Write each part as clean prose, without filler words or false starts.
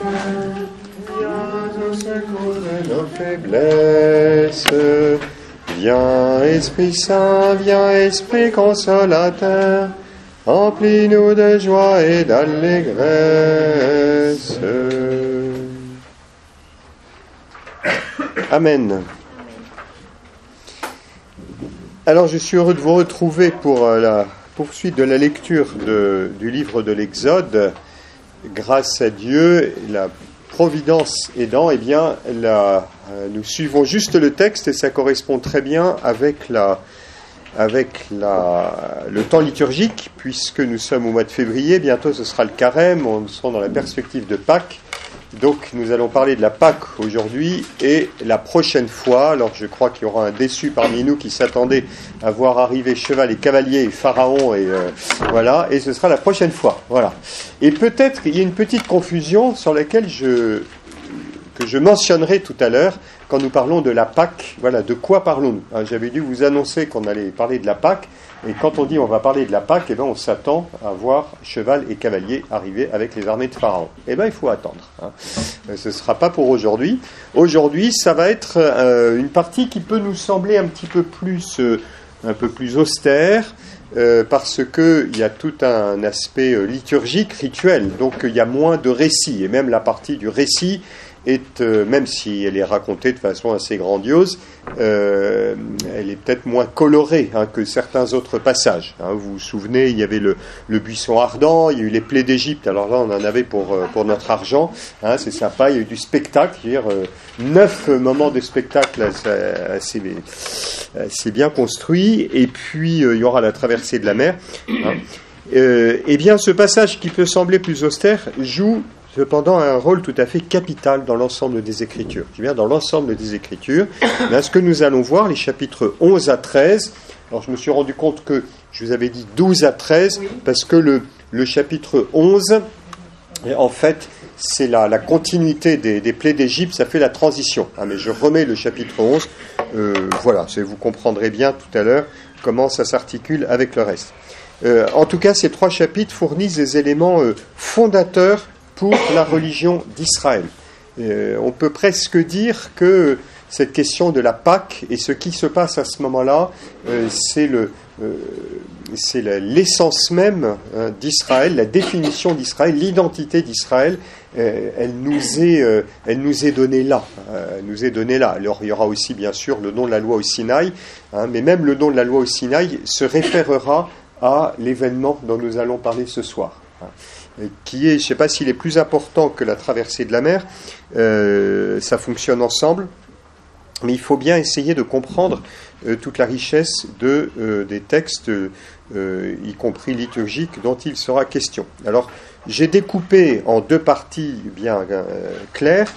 Viens au secours de nos faiblesses. Viens, Esprit Saint, viens, Esprit consolateur. Remplis-nous de joie et d'allégresse. Amen. Alors, je suis heureux de vous retrouver pour la poursuite de la lecture du livre de l'Exode. Grâce à Dieu, la providence aidant, eh bien, nous suivons juste le texte et ça correspond très bien avec le temps liturgique, puisque nous sommes au mois de février, bientôt ce sera le carême, on sera dans la perspective de Pâques. Donc nous allons parler de la Pâque aujourd'hui et la prochaine fois, alors je crois qu'il y aura un déçu parmi nous qui s'attendait à voir arriver cheval et cavalier et pharaon et voilà, et ce sera la prochaine fois, voilà. Et peut-être qu'il y a une petite confusion sur laquelle que je mentionnerai tout à l'heure quand nous parlons de la Pâque. Voilà, de quoi parlons-nous ? J'avais dû vous annoncer qu'on allait parler de la Pâque, et quand on dit on va parler de la Pâque, eh ben on s'attend à voir cheval et cavalier arriver avec les armées de Pharaon. Eh bien, il faut attendre. Ce ne sera pas pour aujourd'hui. Aujourd'hui, ça va être une partie qui peut nous sembler un peu plus austère, parce qu'il y a tout un aspect liturgique, rituel, donc il y a moins de récits, et même la partie du récit est, même si elle est racontée de façon assez grandiose, elle est peut-être moins colorée que certains autres passages. Vous vous souvenez, il y avait le buisson ardent, il y a eu les plaies d'Égypte, alors là on en avait pour notre argent, c'est sympa, il y a eu du spectacle, je veux dire, 9 moments de spectacle assez bien construits, et puis il y aura la traversée de la mer. Eh bien, ce passage qui peut sembler plus austère joue cependant un rôle tout à fait capital dans l'ensemble des Écritures. Je veux dire, dans l'ensemble des Écritures, ce que nous allons voir, les chapitres 11 à 13, alors je me suis rendu compte que je vous avais dit 12 à 13, parce que le chapitre 11, en fait, c'est la continuité des plaies d'Égypte, ça fait la transition. Mais je remets le chapitre 11, voilà, vous comprendrez bien tout à l'heure comment ça s'articule avec le reste. En tout cas, ces 3 chapitres fournissent des éléments fondateurs pour la religion d'Israël. On peut presque dire que cette question de la Pâque et ce qui se passe à ce moment-là, c'est l'essence même d'Israël, la définition d'Israël, l'identité d'Israël. Elle nous est donnée là. Alors il y aura aussi bien sûr le don de la loi au Sinaï, mais même le don de la loi au Sinaï se référera à l'événement dont nous allons parler ce soir. Qui est, je ne sais pas s'il est plus important que la traversée de la mer, ça fonctionne ensemble, mais il faut bien essayer de comprendre toute la richesse des textes, y compris liturgiques, dont il sera question. Alors, j'ai découpé en 2 parties bien claires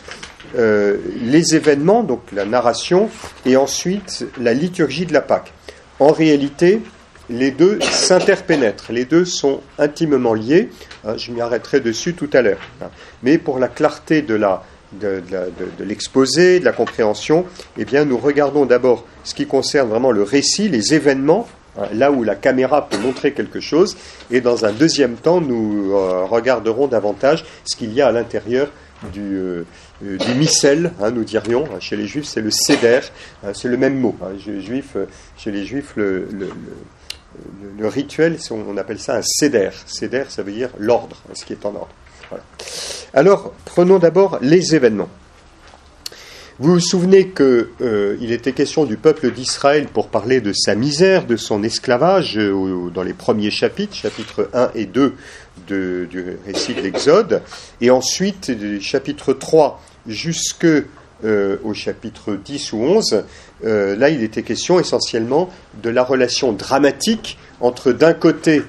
les événements, donc la narration, et ensuite la liturgie de la Pâque. En réalité, les deux s'interpénètrent, les deux sont intimement liés. Je m'y arrêterai dessus tout à l'heure. Mais pour la clarté de l'exposé, de la compréhension, eh bien, nous regardons d'abord ce qui concerne vraiment le récit, les événements, là où la caméra peut montrer quelque chose, et dans un deuxième temps, nous regarderons davantage ce qu'il y a à l'intérieur du missel, nous dirions. Chez les Juifs, c'est le seder, c'est le même mot. Chez les Juifs, le rituel, on appelle ça un seder. Seder, ça veut dire l'ordre, ce qui est en ordre. Voilà. Alors, prenons d'abord les événements. Vous vous souvenez qu'il était question du peuple d'Israël pour parler de sa misère, de son esclavage, dans les premiers chapitres 1 et 2 du récit de l'Exode, et ensuite, du chapitre 3 jusque au chapitre 10 ou 11, là il était question essentiellement de la relation dramatique entre d'un côté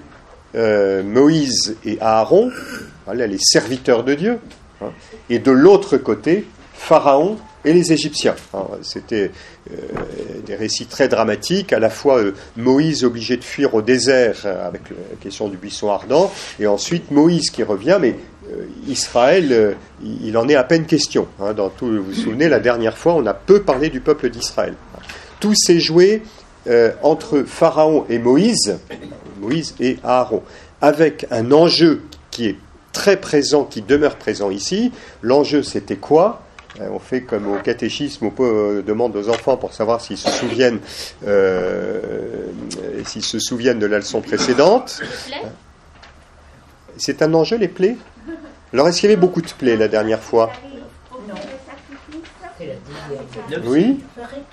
Moïse et Aaron, voilà, les serviteurs de Dieu, et de l'autre côté Pharaon et les Égyptiens. C'était des récits très dramatiques, à la fois Moïse obligé de fuir au désert avec la question du buisson ardent, et ensuite Moïse qui revient, mais Israël, il en est à peine question. Vous vous souvenez, la dernière fois, on a peu parlé du peuple d'Israël. Tout s'est joué entre Pharaon et Moïse et Aaron, avec un enjeu qui est très présent qui demeure présent ici. L'enjeu, c'était quoi ? On fait comme au catéchisme, on demande aux enfants pour savoir s'ils se souviennent de la leçon précédente. C'est un enjeu, les plaies ? Alors, est-ce qu'il y avait beaucoup de plaies la dernière fois ? Oui.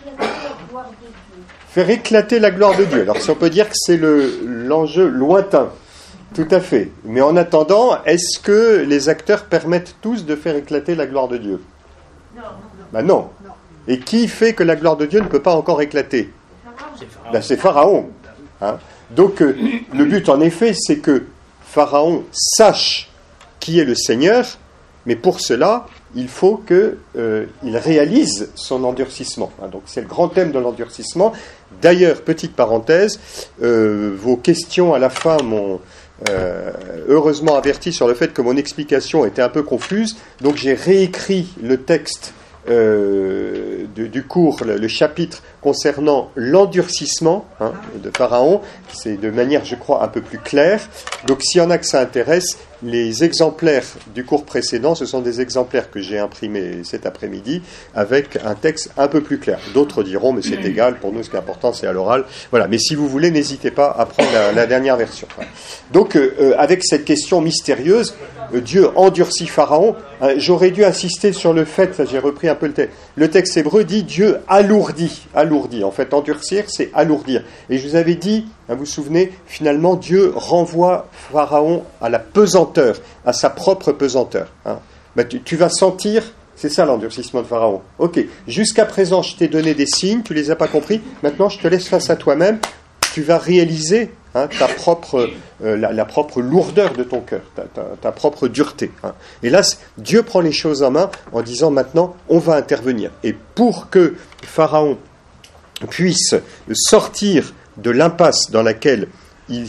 Faire éclater la gloire de Dieu. Alors, si on peut dire que c'est l'enjeu lointain. Tout à fait. Mais en attendant, est-ce que les acteurs permettent tous de faire éclater la gloire de Dieu ? Ben non. Et qui fait que la gloire de Dieu ne peut pas encore éclater ? Ben c'est Pharaon. Hein ? Donc, le but, en effet, c'est que Pharaon sache qui est le Seigneur, mais pour cela, il faut qu'il réalise son endurcissement. Hein, donc c'est le grand thème de l'endurcissement. D'ailleurs, petite parenthèse, vos questions à la fin m'ont heureusement averti sur le fait que mon explication était un peu confuse, donc j'ai réécrit le texte du cours, le chapitre concernant l'endurcissement de Pharaon. C'est de manière, je crois, un peu plus claire. Donc s'il y en a que ça intéresse, les exemplaires du cours précédent, ce sont des exemplaires que j'ai imprimés cet après-midi avec un texte un peu plus clair. D'autres diront, mais c'est égal, pour nous ce qui est important c'est à l'oral. Voilà. Mais si vous voulez, n'hésitez pas à prendre la dernière version. Donc avec cette question mystérieuse, Dieu endurcit Pharaon. J'aurais dû insister sur le fait, j'ai repris un peu le texte hébreu, dit Dieu alourdit. En fait, endurcir, c'est alourdir. Et je vous avais dit, vous vous souvenez, finalement, Dieu renvoie Pharaon à la pesanteur, à sa propre pesanteur. Tu vas sentir, c'est ça l'endurcissement de Pharaon. Ok, jusqu'à présent, je t'ai donné des signes, tu ne les as pas compris, maintenant je te laisse face à toi-même, tu vas réaliser ta propre, la propre lourdeur de ton cœur, ta propre dureté. Et là, Dieu prend les choses en main en disant maintenant, on va intervenir. Et pour que Pharaon puisse sortir de l'impasse dans laquelle il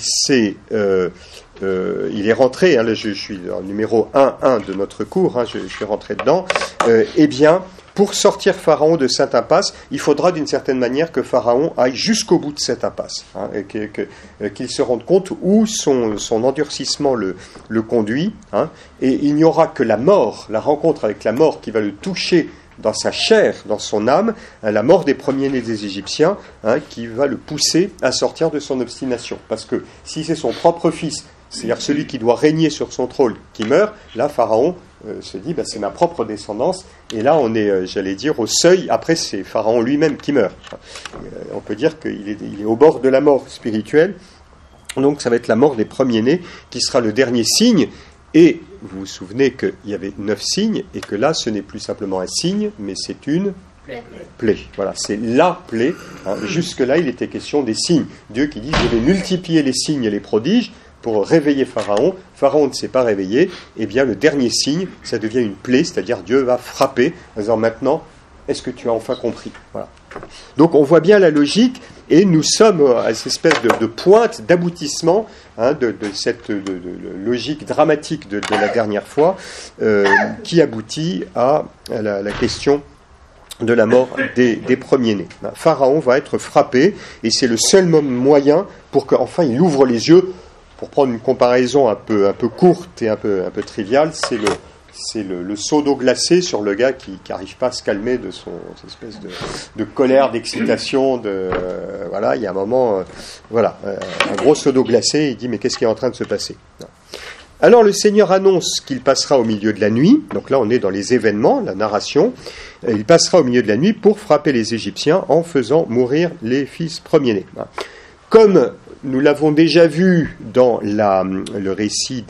est rentré, là, je suis en numéro 1.1 de notre cours, je suis rentré dedans, eh bien, pour sortir Pharaon de cette impasse, il faudra d'une certaine manière que Pharaon aille jusqu'au bout de cette impasse, et qu'il se rende compte où son endurcissement le conduit, et il n'y aura que la mort, la rencontre avec la mort qui va le toucher dans sa chair, dans son âme, la mort des premiers-nés des Égyptiens, qui va le pousser à sortir de son obstination. Parce que si c'est son propre fils, c'est-à-dire celui qui doit régner sur son trône, qui meurt, là, Pharaon se dit, c'est ma propre descendance, et là, on est, j'allais dire, au seuil, après, c'est Pharaon lui-même qui meurt. On peut dire qu'il est au bord de la mort spirituelle, donc ça va être la mort des premiers-nés, qui sera le dernier signe, et vous vous souvenez qu'il y avait 9 signes, et que là, ce n'est plus simplement un signe, mais c'est une plaie. Voilà, c'est la plaie. Jusque-là, il était question des signes. Dieu qui dit, je vais multiplier les signes et les prodiges pour réveiller Pharaon. Pharaon ne s'est pas réveillé. Eh bien, le dernier signe, ça devient une plaie, c'est-à-dire Dieu va frapper, en disant maintenant, est-ce que tu as enfin compris ? Voilà. Donc, on voit bien la logique, et nous sommes à cette espèce de pointe, d'aboutissement, de cette logique dramatique de la dernière fois, qui aboutit à la question de la mort des premiers-nés. Pharaon va être frappé, et c'est le seul moyen pour qu'enfin il ouvre les yeux. Pour prendre une comparaison un peu courte et un peu triviale, c'est le seau d'eau glacée sur le gars qui n'arrive pas à se calmer de cette espèce de colère, d'excitation. Voilà, il y a un moment, un gros seau d'eau glacée, il dit mais qu'est-ce qui est en train de se passer ? Alors le Seigneur annonce qu'il passera au milieu de la nuit, donc là on est dans les événements, la narration, il passera au milieu de la nuit pour frapper les Égyptiens en faisant mourir les fils premiers-nés. Comme nous l'avons déjà vu dans le récit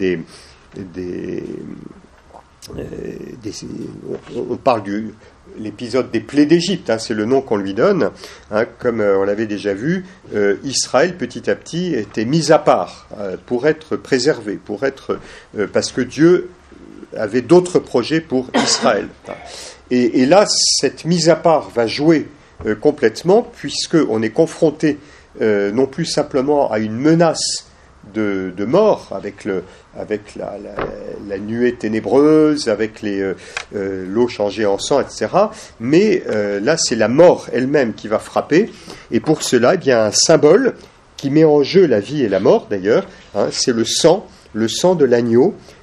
on parle de l'épisode des plaies d'Égypte, c'est le nom qu'on lui donne, comme on l'avait déjà vu, Israël petit à petit était mis à part pour être préservé, parce que Dieu avait d'autres projets pour Israël. Et là, cette mise à part va jouer complètement, puisqu'on est confronté non plus simplement à une menace de mort, avec la nuée ténébreuse, avec l'eau changée en sang, etc. Mais là, c'est la mort elle-même qui va frapper. Et pour cela, il y a un symbole qui met en jeu la vie et la mort, d'ailleurs. C'est le sang de l'agneau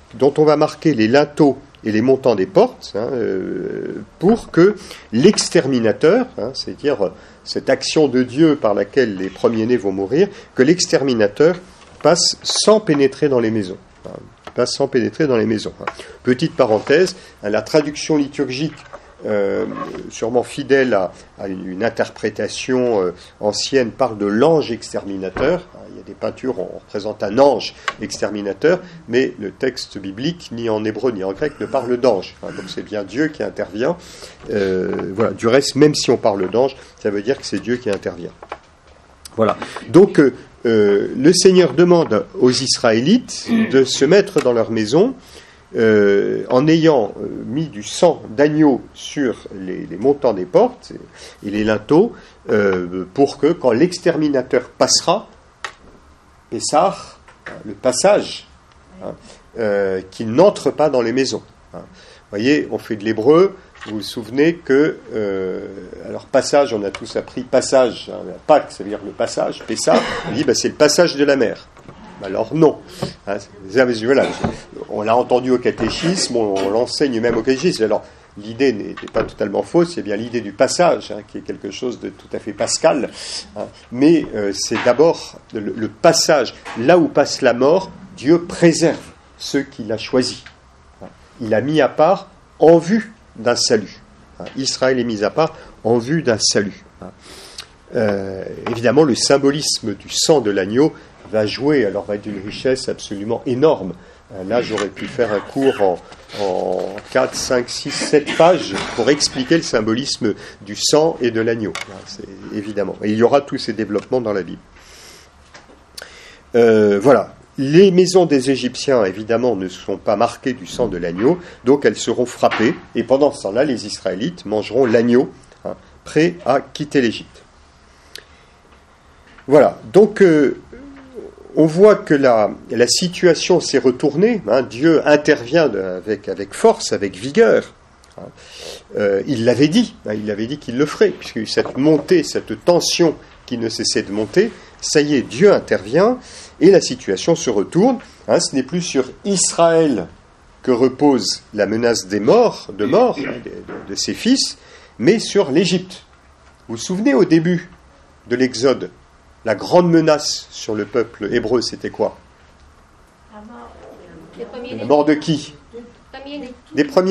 dont on va marquer les linteaux et les montants des portes, pour que l'exterminateur, c'est-à-dire cette action de Dieu par laquelle les premiers-nés vont mourir, que l'exterminateur passe sans pénétrer dans les maisons. Passe sans pénétrer dans les maisons. Petite parenthèse, la traduction liturgique, sûrement fidèle à une interprétation ancienne, parle de l'ange exterminateur. Il y a des peintures où on représente un ange exterminateur, mais le texte biblique, ni en hébreu ni en grec, ne parle d'ange. Donc c'est bien Dieu qui intervient. Voilà. Du reste, même si on parle d'ange, ça veut dire que c'est Dieu qui intervient. Voilà. Donc le Seigneur demande aux Israélites de se mettre dans leur maison en ayant mis du sang d'agneau sur les montants des portes et les linteaux, pour que quand l'exterminateur passera, Pessah, le passage, qu'il n'entre pas dans les maisons. Vous voyez, on fait de l'hébreu. Vous vous souvenez que, alors passage, on a tous appris passage, Pâques, ça veut dire le passage, Pessah, on dit c'est le passage de la mer. Alors non. Voilà, on l'a entendu au catéchisme, on l'enseigne même au catéchisme. Alors l'idée n'est pas totalement fausse, c'est bien l'idée du passage, qui est quelque chose de tout à fait pascal. Mais c'est d'abord le passage. Là où passe la mort, Dieu préserve ceux qu'il a choisis. Il a mis à part en vue d'un salut. Israël est mis à part en vue d'un salut. Évidemment, le symbolisme du sang de l'agneau va jouer, alors va être d'une richesse absolument énorme. Là, j'aurais pu faire un cours en 4, 5, 6, 7 pages pour expliquer le symbolisme du sang et de l'agneau. C'est évidemment. Et il y aura tous ces développements dans la Bible. Voilà. Les maisons des Égyptiens, évidemment, ne sont pas marquées du sang de l'agneau, donc elles seront frappées, et pendant ce temps-là, les Israélites mangeront l'agneau, prêts à quitter l'Égypte. Voilà, donc on voit que la situation s'est retournée, Dieu intervient avec force, avec vigueur. Il l'avait dit qu'il le ferait, puisque cette montée, cette tension qui ne cessait de monter, ça y est, Dieu intervient, et la situation se retourne. Ce n'est plus sur Israël que repose la menace de mort de ses fils, mais sur l'Égypte. Vous vous souvenez, au début de l'Exode, la grande menace sur le peuple hébreu, c'était quoi ? La mort de qui ? Des premiers-nés ?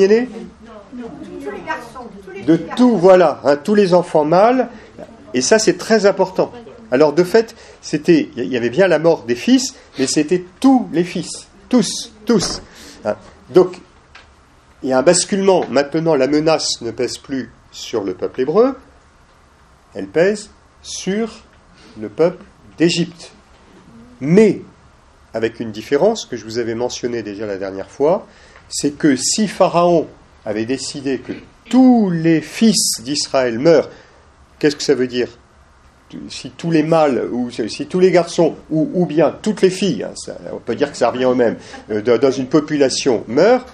De tout, voilà, tous les enfants mâles, et ça c'est très important. Alors de fait, il y avait bien la mort des fils, mais c'était tous les fils, tous. Donc, il y a un basculement. Maintenant, la menace ne pèse plus sur le peuple hébreu, elle pèse sur le peuple d'Égypte. Mais, avec une différence que je vous avais mentionnée déjà la dernière fois, c'est que si Pharaon avait décidé que tous les fils d'Israël meurent, qu'est-ce que ça veut dire ? Si tous les mâles, ou si tous les garçons, ou bien toutes les filles, on peut dire que ça revient au même, dans une population meurent,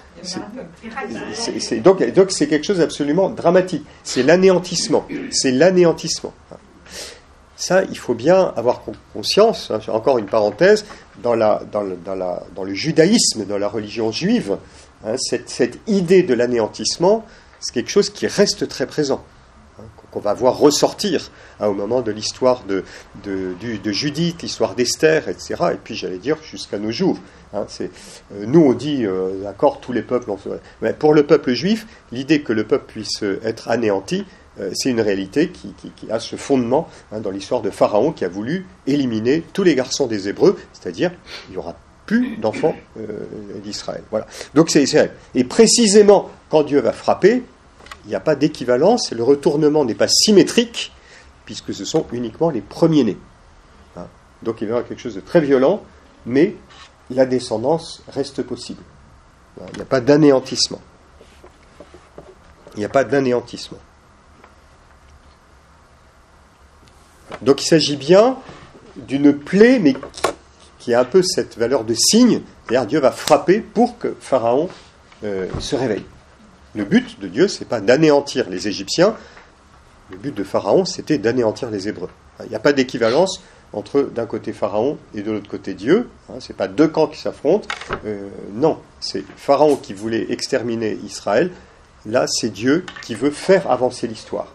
donc c'est quelque chose d'absolument dramatique. C'est l'anéantissement. Ça, il faut bien avoir conscience, encore une parenthèse, dans le judaïsme, dans la religion juive, cette idée de l'anéantissement, c'est quelque chose qui reste très présent, qu'on va voir ressortir au moment de l'histoire de Judith, l'histoire d'Esther, etc. Et puis, j'allais dire, jusqu'à nos jours. Nous, on dit, d'accord, tous les peuples... Mais pour le peuple juif, l'idée que le peuple puisse être anéanti, c'est une réalité qui a ce fondement dans l'histoire de Pharaon qui a voulu éliminer tous les garçons des Hébreux, c'est-à-dire il n'y aura plus d'enfants d'Israël. Voilà. Donc c'est Israël. Et précisément, quand Dieu va frapper, il n'y a pas d'équivalence, le retournement n'est pas symétrique, puisque ce sont uniquement les premiers-nés. Donc il va y avoir quelque chose de très violent, mais la descendance reste possible. Il n'y a pas d'anéantissement. Donc il s'agit bien d'une plaie, mais qui a un peu cette valeur de signe, c'est-à-dire Dieu va frapper pour que Pharaon se réveille. Le but de Dieu, c'est pas d'anéantir les Égyptiens, le but de Pharaon, c'était d'anéantir les Hébreux. Il n'y a pas d'équivalence entre d'un côté Pharaon et de l'autre côté Dieu. Ce n'est pas deux camps qui s'affrontent. Non, c'est Pharaon qui voulait exterminer Israël. Là, c'est Dieu qui veut faire avancer l'histoire.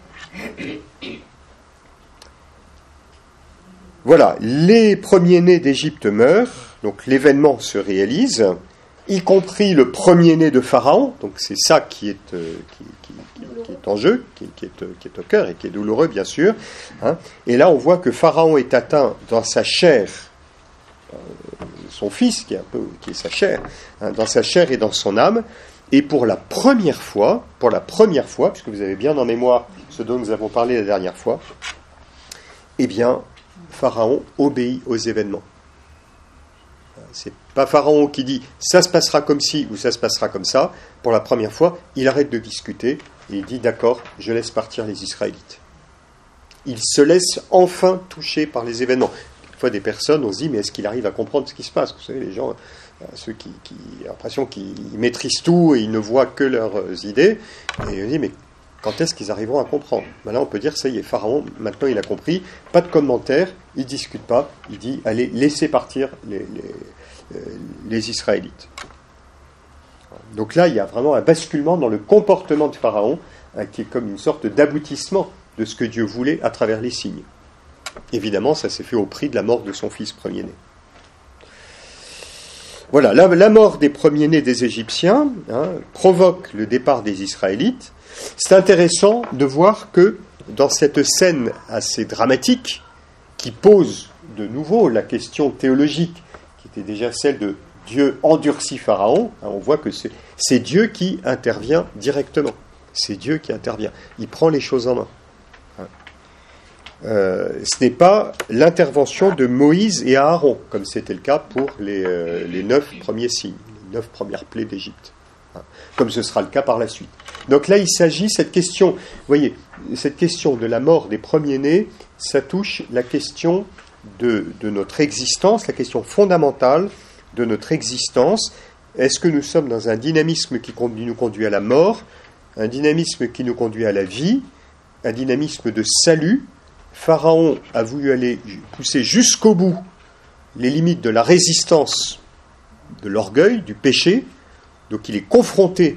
Voilà, les premiers-nés d'Égypte meurent, donc l'événement se réalise, y compris le premier-né de Pharaon, donc c'est ça qui est en jeu, qui est au cœur et qui est douloureux bien sûr. Et là on voit que Pharaon est atteint dans sa chair, son fils qui est sa chair, dans sa chair et dans son âme, et pour la première fois, puisque vous avez bien en mémoire ce dont nous avons parlé la dernière fois, eh bien Pharaon obéit aux événements. C'est pas Pharaon qui dit ça se passera comme ci ou ça se passera comme ça. Pour la première fois, il arrête de discuter et il dit d'accord, je laisse partir les Israélites. Il se laisse enfin toucher par les événements. Quelquefois des personnes, on se dit mais est-ce qu'il arrive à comprendre ce qui se passe ? Vous savez, les gens, ceux qui ont l'impression qu'ils maîtrisent tout et ils ne voient que leurs idées, et on dit mais quand est-ce qu'ils arriveront à comprendre ? Maintenant, on peut dire, ça y est, Pharaon, maintenant il a compris, pas de commentaires, il ne discute pas, il dit, allez, laissez partir les Israélites. Donc là, il y a vraiment un basculement dans le comportement de Pharaon, qui est comme une sorte d'aboutissement de ce que Dieu voulait à travers les signes. Évidemment, ça s'est fait au prix de la mort de son fils premier-né. Voilà, la mort des premiers-nés des Égyptiens provoque le départ des Israélites. C'est intéressant de voir que dans cette scène assez dramatique, qui pose de nouveau la question théologique, qui était déjà celle de Dieu endurcit Pharaon, on voit que c'est Dieu qui intervient directement. C'est Dieu qui intervient. Il prend les choses en main. Ce n'est pas l'intervention de Moïse et Aaron, comme c'était le cas pour les 9 premiers signes, les 9 premières plaies d'Égypte, comme ce sera le cas par la suite. Donc là, il s'agit, cette question, vous voyez, cette question de la mort des premiers-nés, ça touche la question de notre existence, la question fondamentale de notre existence. Est-ce que nous sommes dans un dynamisme qui nous conduit à la mort, un dynamisme qui nous conduit à la vie, un dynamisme de salut? Pharaon a voulu aller pousser jusqu'au bout les limites de la résistance, de l'orgueil, du péché. Donc il est confronté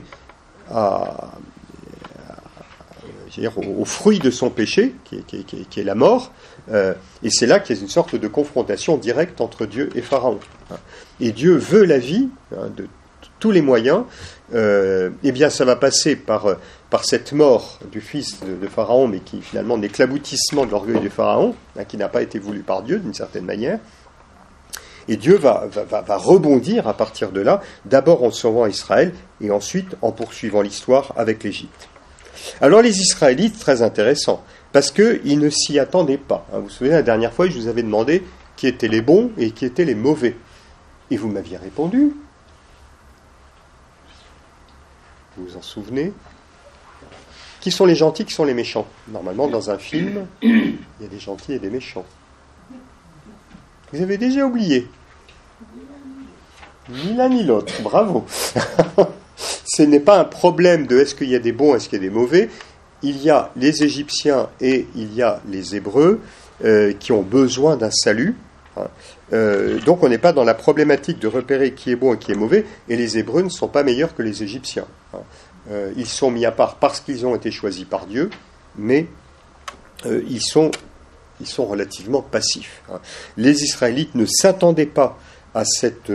au fruit de son péché, qui est la mort, et c'est là qu'il y a une sorte de confrontation directe entre Dieu et Pharaon. Et Dieu veut la vie de tous les moyens. Eh bien ça va passer par cette mort du fils de Pharaon, mais qui finalement n'est que l'aboutissement de l'orgueil de Pharaon, qui n'a pas été voulu par Dieu d'une certaine manière. Et Dieu va rebondir à partir de là, d'abord en sauvant Israël, et ensuite en poursuivant l'histoire avec l'Égypte. Alors les Israélites, très intéressant, parce qu'ils ne s'y attendaient pas. Vous vous souvenez, la dernière fois, je vous avais demandé qui étaient les bons et qui étaient les mauvais. Et vous m'aviez répondu. Vous vous en souvenez ? Qui sont les gentils, qui sont les méchants ? Normalement, dans un film, il y a des gentils et des méchants. Vous avez déjà oublié. Ni l'un ni l'autre. Bravo. Ce n'est pas un problème de est-ce qu'il y a des bons, est-ce qu'il y a des mauvais. Il y a les Égyptiens et il y a les Hébreux qui ont besoin d'un salut. Donc on n'est pas dans la problématique de repérer qui est bon et qui est mauvais, et les Hébreux ne sont pas meilleurs que les Égyptiens. Ils sont mis à part parce qu'ils ont été choisis par Dieu, mais ils sont relativement passifs. Les Israélites ne s'attendaient pas à cet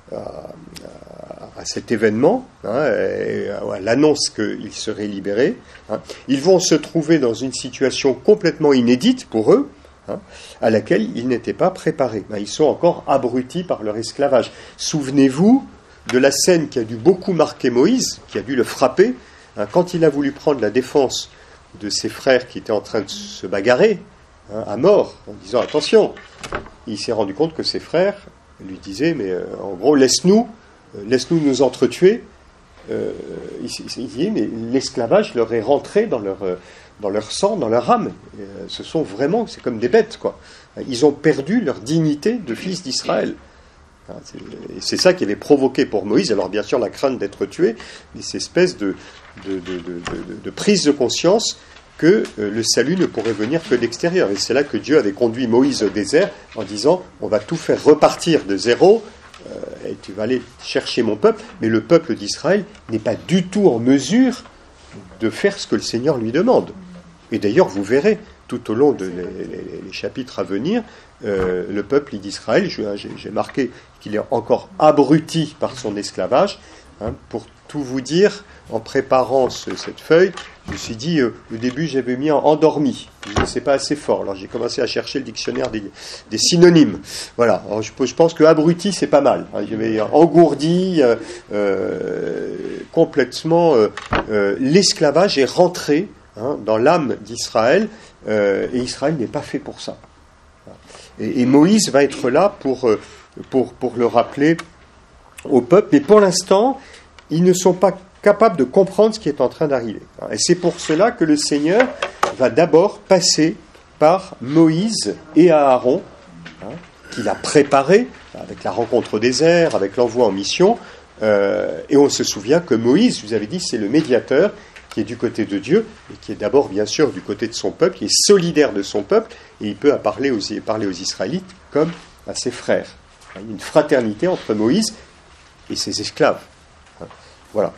événement, à l'annonce qu'ils seraient libérés. Ils vont se trouver dans une situation complètement inédite pour eux, à laquelle ils n'étaient pas préparés. Ils sont encore abrutis par leur esclavage. Souvenez-vous de la scène qui a dû beaucoup marquer Moïse, qui a dû le frapper, quand il a voulu prendre la défense de ses frères qui étaient en train de se bagarrer à mort, en disant attention. Il s'est rendu compte que ses frères lui disaient mais en gros laisse-nous nous entretuer. Il dit mais l'esclavage leur est rentré dans leur sang, dans leur âme. C'est comme des bêtes, quoi. Ils ont perdu leur dignité de fils d'Israël. C'est ça qui avait provoqué pour Moïse, alors bien sûr la crainte d'être tué, mais cette espèce de prise de conscience que le salut ne pourrait venir que d'extérieur. Et c'est là que Dieu avait conduit Moïse au désert en disant « On va tout faire repartir de zéro, et tu vas aller chercher mon peuple. » Mais le peuple d'Israël n'est pas du tout en mesure de faire ce que le Seigneur lui demande. Et d'ailleurs, vous verrez, tout au long des chapitres à venir, le peuple d'Israël, j'ai marqué qu'il est encore abruti par son esclavage. Pour tout vous dire, en préparant cette feuille, je me suis dit, au début j'avais mis endormi. Je me disais, c'est pas assez fort. Alors j'ai commencé à chercher le dictionnaire des synonymes. Voilà. Alors, je pense que abruti c'est pas mal. J'avais engourdi complètement. L'esclavage est rentré dans l'âme d'Israël, et Israël n'est pas fait pour ça. Et Moïse va être là pour le rappeler au peuple, mais pour l'instant, ils ne sont pas capables de comprendre ce qui est en train d'arriver. Et c'est pour cela que le Seigneur va d'abord passer par Moïse et Aaron, qu'il a préparé avec la rencontre au désert, avec l'envoi en mission, et on se souvient que Moïse, je vous avais dit, c'est le médiateur qui est du côté de Dieu, et qui est d'abord, bien sûr, du côté de son peuple, qui est solidaire de son peuple, et il peut parler aux Israélites comme à ses frères. Il y a une fraternité entre Moïse et ses esclaves. Voilà.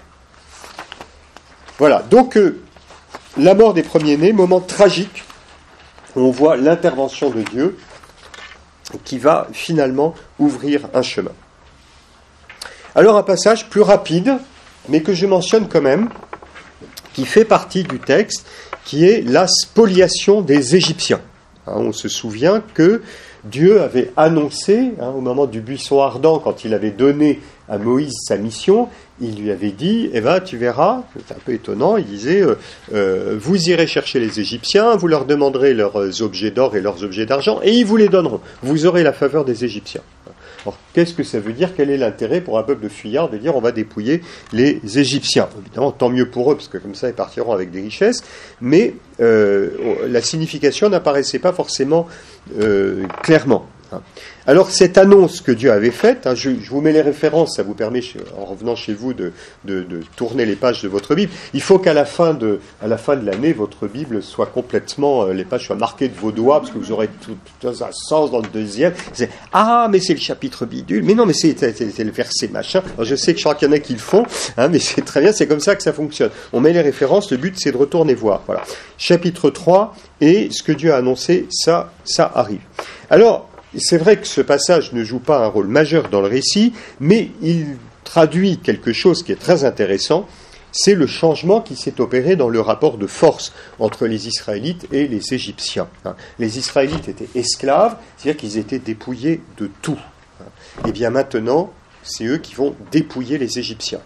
Voilà. Donc, la mort des premiers-nés, moment tragique, où on voit l'intervention de Dieu qui va finalement ouvrir un chemin. Alors, un passage plus rapide, mais que je mentionne quand même, qui fait partie du texte, qui est la spoliation des Égyptiens. On se souvient que Dieu avait annoncé, au moment du buisson ardent, quand il avait donné à Moïse sa mission, il lui avait dit, tu verras, c'est un peu étonnant, il disait, vous irez chercher les Égyptiens, vous leur demanderez leurs objets d'or et leurs objets d'argent, et ils vous les donneront. Vous aurez la faveur des Égyptiens. Alors, qu'est-ce que ça veut dire ? Quel est l'intérêt pour un peuple de fuyards de dire on va dépouiller les Égyptiens ? Évidemment, tant mieux pour eux, parce que comme ça, ils partiront avec des richesses, mais la signification n'apparaissait pas forcément clairement. Alors, cette annonce que Dieu avait faite, je vous mets les références, ça vous permet, en revenant chez vous, de tourner les pages de votre Bible. Il faut qu'à la fin de l'année, votre Bible soit complètement, les pages soient marquées de vos doigts, parce que vous aurez tout un sens dans le deuxième. Mais c'est le chapitre bidule, mais non, mais c'est le verset machin. Alors, je sais que je crois qu'il y en a qui le font, mais c'est très bien, c'est comme ça que ça fonctionne. On met les références, le but c'est de retourner voir. Voilà. Chapitre 3, et ce que Dieu a annoncé, ça arrive. Alors, c'est vrai que ce passage ne joue pas un rôle majeur dans le récit, mais il traduit quelque chose qui est très intéressant, c'est le changement qui s'est opéré dans le rapport de force entre les Israélites et les Égyptiens. Les Israélites étaient esclaves, c'est-à-dire qu'ils étaient dépouillés de tout. Et bien maintenant, c'est eux qui vont dépouiller les Égyptiens.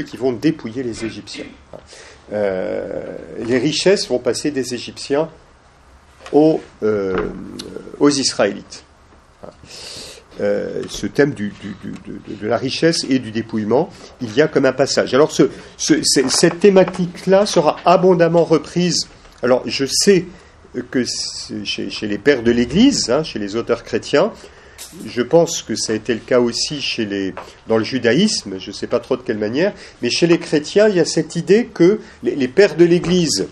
Les richesses vont passer des Égyptiens aux Israélites. Ce thème de la richesse et du dépouillement, il y a comme un passage. Alors cette thématique-là sera abondamment reprise. Alors je sais que chez les pères de l'Église, chez les auteurs chrétiens, je pense que ça a été le cas aussi dans le judaïsme, je ne sais pas trop de quelle manière, mais chez les chrétiens, il y a cette idée que les pères de l'Église,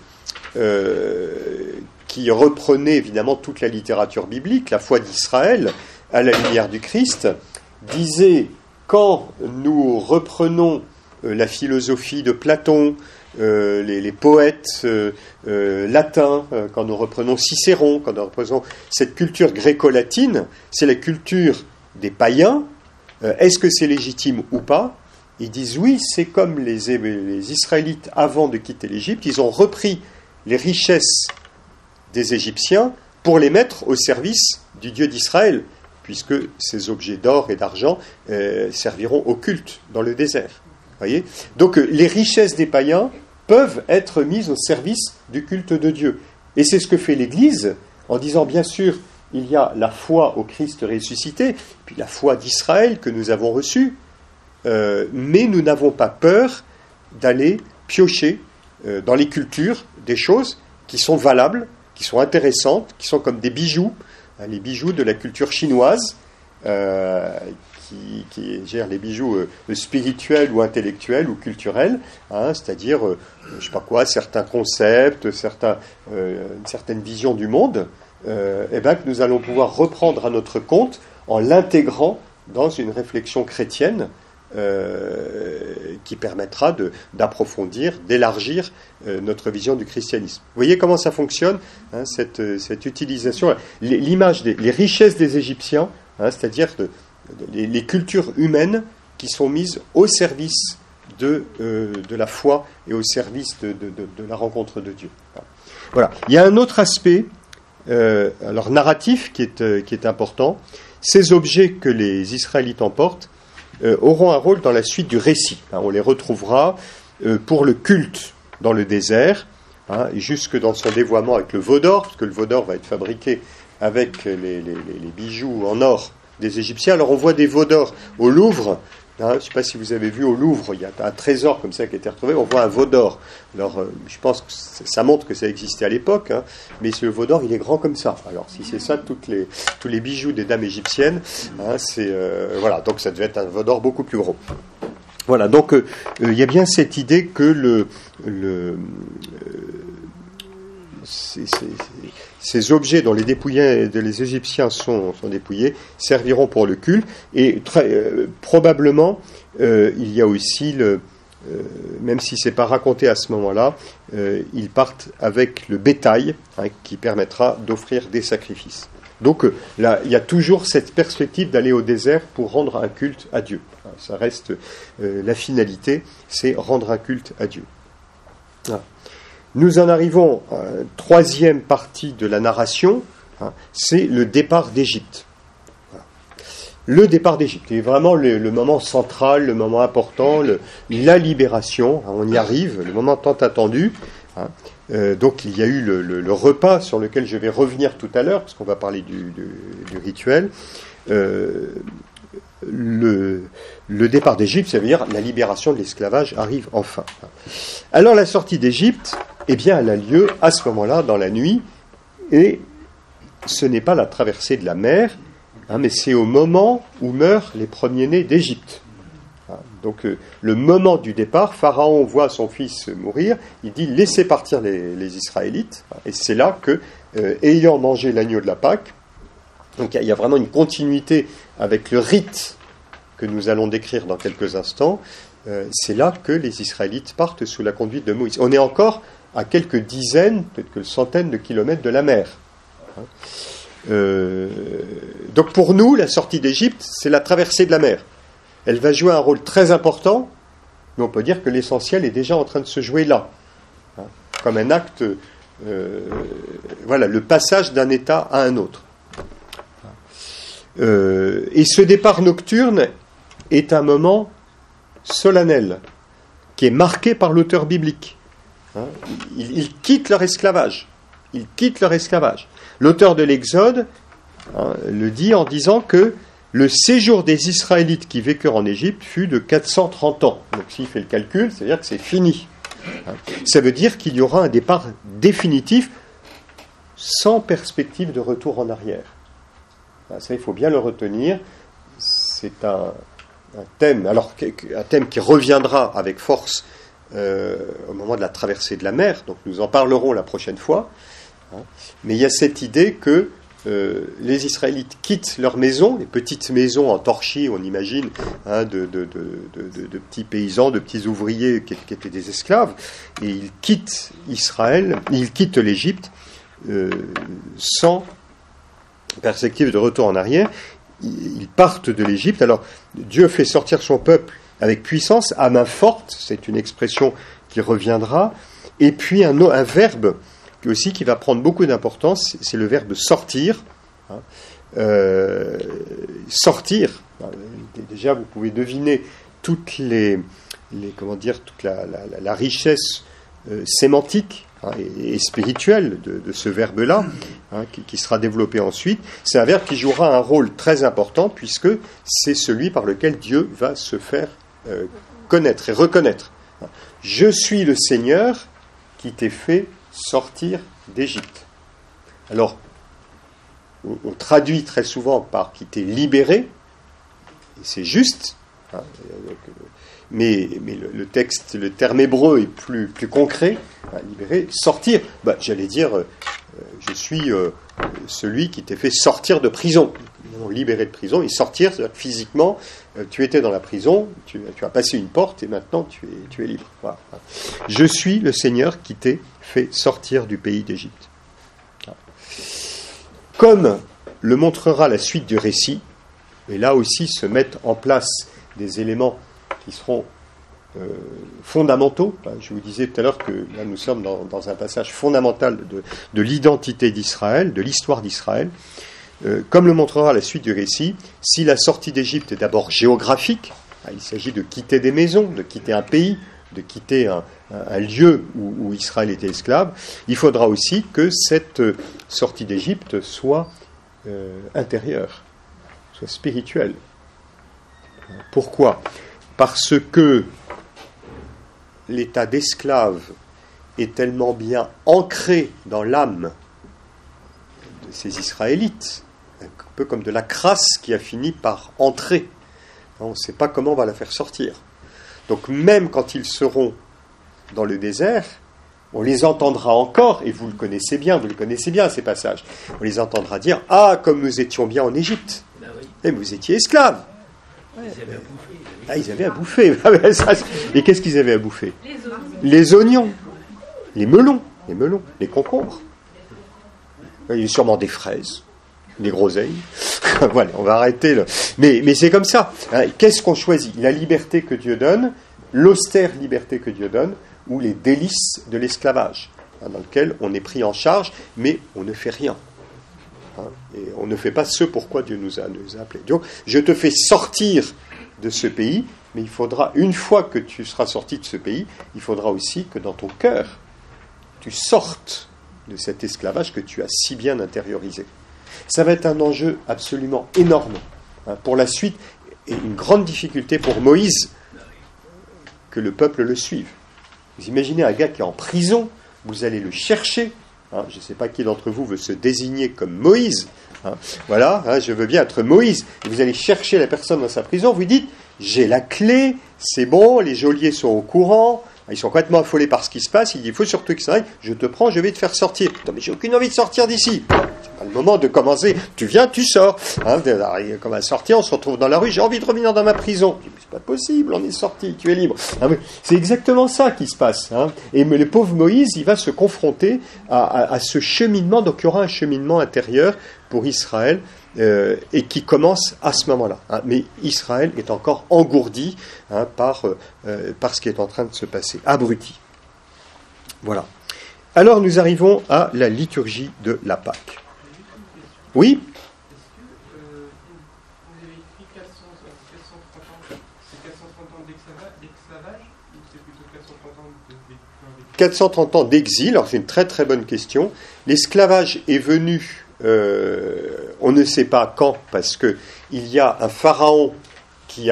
qui reprenait évidemment toute la littérature biblique, la foi d'Israël, à la lumière du Christ, disait, quand nous reprenons la philosophie de Platon, les poètes latins, quand nous reprenons Cicéron, quand nous reprenons cette culture gréco-latine, c'est la culture des païens. Est-ce que c'est légitime ou pas ? Ils disent oui, c'est comme les Israélites avant de quitter l'Égypte, ils ont repris les richesses des Égyptiens pour les mettre au service du Dieu d'Israël, puisque ces objets d'or et d'argent serviront au culte dans le désert. Voyez ? Donc les richesses des païens peuvent être mises au service du culte de Dieu. Et c'est ce que fait l'Église, en disant bien sûr, il y a la foi au Christ ressuscité, puis la foi d'Israël que nous avons reçue, mais nous n'avons pas peur d'aller piocher dans les cultures des choses qui sont valables, qui sont intéressantes, qui sont comme des bijoux, les bijoux de la culture chinoise, qui gère les bijoux spirituels ou intellectuels ou culturels, c'est-à-dire, je sais pas quoi, certains concepts, une certaine vision du monde, que nous allons pouvoir reprendre à notre compte en l'intégrant dans une réflexion chrétienne qui permettra d'approfondir, d'élargir notre vision du christianisme. Vous voyez comment ça fonctionne, cette utilisation, l'image les richesses des Égyptiens, c'est-à-dire les cultures humaines qui sont mises au service de la foi et au service de la rencontre de Dieu. Voilà. Il y a un autre aspect alors narratif qui est important. Ces objets que les Israélites emportent auront un rôle dans la suite du récit. On les retrouvera pour le culte dans le désert, jusque dans son dévoiement avec le veau d'or, parce que le veau d'or va être fabriqué avec les bijoux en or des Égyptiens. Alors on voit des veaux d'or au Louvre. Je ne sais pas si vous avez vu au Louvre, il y a un trésor comme ça qui a été retrouvé, on voit un veau d'or. Alors je pense que ça montre que ça existait à l'époque, mais ce veau d'or il est grand comme ça. Alors si c'est ça, tous les bijoux des dames égyptiennes, voilà, donc ça devait être un veau d'or beaucoup plus gros. Voilà, donc il y a bien cette idée que ces objets dont les Égyptiens sont dépouillés serviront pour le culte, et probablement il y a aussi même si c'est pas raconté à ce moment-là, ils partent avec le bétail qui permettra d'offrir des sacrifices. Donc là, il y a toujours cette perspective d'aller au désert pour rendre un culte à Dieu. Ça reste la finalité, c'est rendre un culte à Dieu. Voilà. Nous en arrivons à la troisième partie de la narration, c'est le départ d'Égypte. Voilà. Le départ d'Égypte est vraiment le moment central, le moment important, la libération, on y arrive, le moment tant attendu. Donc il y a eu le repas sur lequel je vais revenir tout à l'heure, parce qu'on va parler du rituel. Le départ d'Égypte, ça veut dire la libération de l'esclavage arrive enfin. Alors la sortie d'Égypte, elle a lieu à ce moment-là, dans la nuit, et ce n'est pas la traversée de la mer, mais c'est au moment où meurent les premiers-nés d'Égypte. Donc le moment du départ, Pharaon voit son fils mourir, il dit « laissez partir les Israélites », et c'est là que, ayant mangé l'agneau de la Pâque, donc il y a vraiment une continuité avec le rite que nous allons décrire dans quelques instants, c'est là que les Israélites partent sous la conduite de Moïse. On est encore à quelques dizaines, peut-être que centaines de kilomètres de la mer. Donc pour nous, la sortie d'Égypte, c'est la traversée de la mer. Elle va jouer un rôle très important, mais on peut dire que l'essentiel est déjà en train de se jouer là, comme un acte, le passage d'un état à un autre. Et ce départ nocturne est un moment solennel, qui est marqué par l'auteur biblique. Ils quittent leur esclavage. L'auteur de l'Exode le dit en disant que le séjour des Israélites qui vécurent en Égypte fut de 430 ans. Donc s'il fait le calcul, c'est-à-dire que c'est fini. Ça veut dire qu'il y aura un départ définitif, sans perspective de retour en arrière. Ça, il faut bien le retenir. C'est un thème, un thème qui reviendra avec force au moment de la traversée de la mer. Donc nous en parlerons la prochaine fois. Mais il y a cette idée que les Israélites quittent leur maison, les petites maisons en torchis, on imagine, de petits paysans, de petits ouvriers qui étaient des esclaves, et ils quittent l'Égypte sans perspective de retour en arrière. Ils partent de l'Égypte. Alors Dieu fait sortir son peuple avec puissance, à main forte, c'est une expression qui reviendra, et puis un verbe aussi qui va prendre beaucoup d'importance, c'est le verbe sortir. Sortir, déjà vous pouvez deviner toute la richesse sémantique et spirituelle de ce verbe-là, qui sera développé ensuite. C'est un verbe qui jouera un rôle très important, puisque c'est celui par lequel Dieu va se faire connaître et reconnaître. Je suis le Seigneur qui t'ai fait sortir d'Égypte. Alors, on traduit très souvent par qui t'est libéré, c'est juste, hein, mais le texte, le terme hébreu est plus concret, hein, libérer, sortir, j'allais dire, je suis celui qui t'ai fait sortir de prison, libéré de prison, et sortir, c'est-à-dire physiquement, tu étais dans la prison, tu as passé une porte, et maintenant tu es libre. Voilà. Je suis le Seigneur qui t'ai fait sortir du pays d'Égypte. Comme le montrera la suite du récit, et là aussi se mettent en place des éléments qui seront fondamentaux. Je vous disais tout à l'heure que là nous sommes dans un passage fondamental de l'identité d'Israël, de l'histoire d'Israël. Comme le montrera la suite du récit, si la sortie d'Égypte est d'abord géographique, il s'agit de quitter des maisons, de quitter un pays, de quitter un lieu où Israël était esclave, il faudra aussi que cette sortie d'Égypte soit intérieure, soit spirituelle. Pourquoi ? Parce que l'état d'esclave est tellement bien ancré dans l'âme de ces Israélites, un peu comme de la crasse qui a fini par entrer. On ne sait pas comment on va la faire sortir. Donc même quand ils seront dans le désert, on les entendra encore, et vous le connaissez bien ces passages, on les entendra dire « Ah, comme nous étions bien en Égypte, et vous étiez esclaves !» Ils avaient à bouffer. Et qu'est-ce qu'ils avaient à bouffer ? Les oignons, les melons, les concombres. Il y a sûrement des fraises, des groseilles. Voilà, on va arrêter là. Mais c'est comme ça. Qu'est-ce qu'on choisit ? La liberté que Dieu donne, l'austère liberté que Dieu donne, ou les délices de l'esclavage, dans lequel on est pris en charge, mais on ne fait rien. Et on ne fait pas ce pourquoi Dieu nous a appelés. Donc, je te fais sortir de ce pays, mais il faudra, une fois que tu seras sorti de ce pays, il faudra aussi que dans ton cœur, tu sortes de cet esclavage que tu as si bien intériorisé. Ça va être un enjeu absolument énorme pour la suite, et une grande difficulté pour Moïse que le peuple le suive. Vous imaginez un gars qui est en prison, vous allez le chercher. Je ne sais pas qui d'entre vous veut se désigner comme Moïse. Voilà, je veux bien être Moïse. Et vous allez chercher la personne dans sa prison, vous dites, j'ai la clé, c'est bon, les geôliers sont au courant, ils sont complètement affolés par ce qui se passe, il dit, il faut surtout que ça arrive, je te prends, je vais te faire sortir. Non mais j'ai aucune envie de sortir d'ici. C'est pas le moment de commencer, tu viens, tu sors. Comme à sortir, on se retrouve dans la rue, j'ai envie de revenir dans ma prison. Je dis, c'est pas possible, on est sorti, tu es libre. C'est exactement ça qui se passe. Et le pauvre Moïse, il va se confronter à ce cheminement, donc il y aura un cheminement intérieur pour Israël, et qui commence à ce moment-là. Mais Israël est encore engourdi par ce qui est en train de se passer, abruti. Voilà. Alors nous arrivons à la liturgie de la Pâque. Oui ? Est-ce que vous avez écrit 430 ans, c'est 430 ans d'esclavage ou c'est plutôt 430 ans de 430 ans d'exil, alors c'est une très très bonne question. L'esclavage est venu, on ne sait pas quand, parce qu'il y a un pharaon qui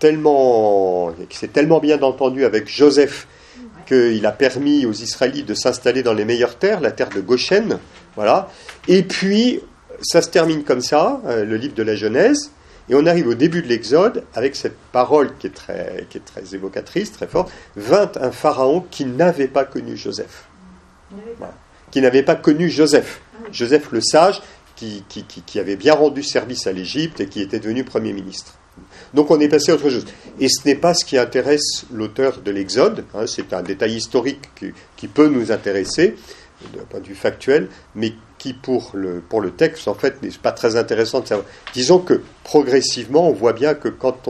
s'est tellement bien entendu avec Joseph qu'il a permis aux Israélites de s'installer dans les meilleures terres, la terre de Goshen, voilà. Et puis, ça se termine comme ça, le livre de la Genèse, et on arrive au début de l'Exode, avec cette parole qui est très évocatrice, très forte, vint un pharaon qui n'avait pas connu Joseph. Voilà. Qui n'avait pas connu Joseph. Joseph le sage, qui avait bien rendu service à l'Égypte et qui était devenu Premier ministre. Donc on est passé à autre chose. Et ce n'est pas ce qui intéresse l'auteur de l'Exode, c'est un détail historique qui peut nous intéresser, d'un point de vue factuel, mais qui pour le texte, en fait, n'est pas très intéressant de savoir. Disons que progressivement, on voit bien que quand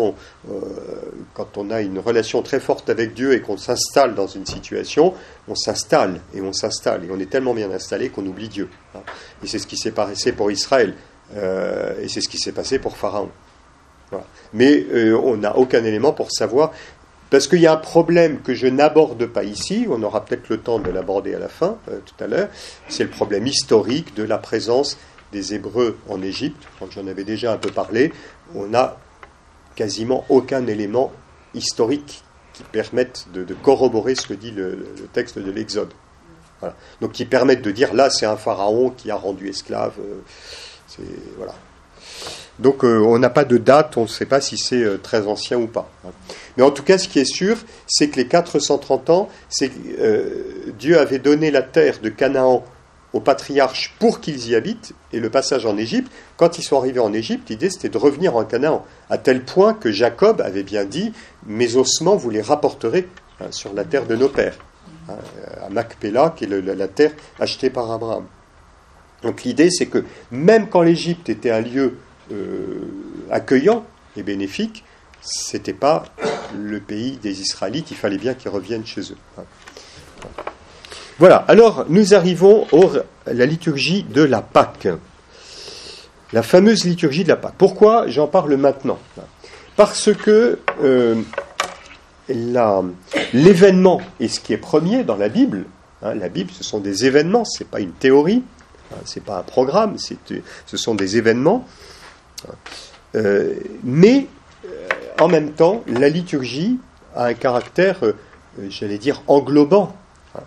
on a une relation très forte avec Dieu et qu'on s'installe dans une situation, on s'installe, et on est tellement bien installé qu'on oublie Dieu. Et c'est ce qui s'est passé pour Israël, et c'est ce qui s'est passé pour Pharaon. Voilà. Mais on n'a aucun élément pour savoir, parce qu'il y a un problème que je n'aborde pas ici, on aura peut-être le temps de l'aborder à la fin, tout à l'heure, c'est le problème historique de la présence des Hébreux en Égypte. Quand j'en avais déjà un peu parlé, on n'a quasiment aucun élément historique qui permette de corroborer ce que dit le texte de l'Exode. Voilà. Donc qui permettent de dire, là c'est un pharaon qui a rendu esclave, voilà. Donc on n'a pas de date, on ne sait pas si c'est très ancien ou pas. Mais en tout cas, ce qui est sûr, c'est que les 430 ans, c'est que Dieu avait donné la terre de Canaan aux patriarches pour qu'ils y habitent, et le passage en Égypte, quand ils sont arrivés en Égypte, l'idée c'était de revenir en Canaan, à tel point que Jacob avait bien dit « Mes ossements, vous les rapporterez sur la terre de nos pères », à Macpéla, qui est la terre achetée par Abraham. Donc l'idée c'est que même quand l'Égypte était un lieu accueillant et bénéfique, c'était pas le pays des Israélites, il fallait bien qu'ils reviennent chez eux. Voilà, alors nous arrivons à la liturgie de la Pâque. La fameuse liturgie de la Pâque. Pourquoi j'en parle maintenant ? Parce que l'événement est ce qui est premier dans la Bible. La Bible, ce sont des événements, ce n'est pas une théorie, ce n'est pas un programme, ce sont des événements. Mais en même temps, la liturgie a un caractère, j'allais dire, englobant.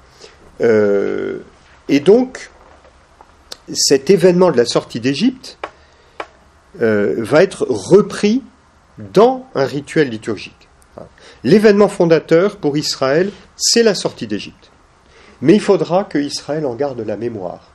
Et donc, cet événement de la sortie d'Égypte va être repris dans un rituel liturgique. L'événement fondateur pour Israël, c'est la sortie d'Égypte. Mais il faudra que Israël en garde la mémoire.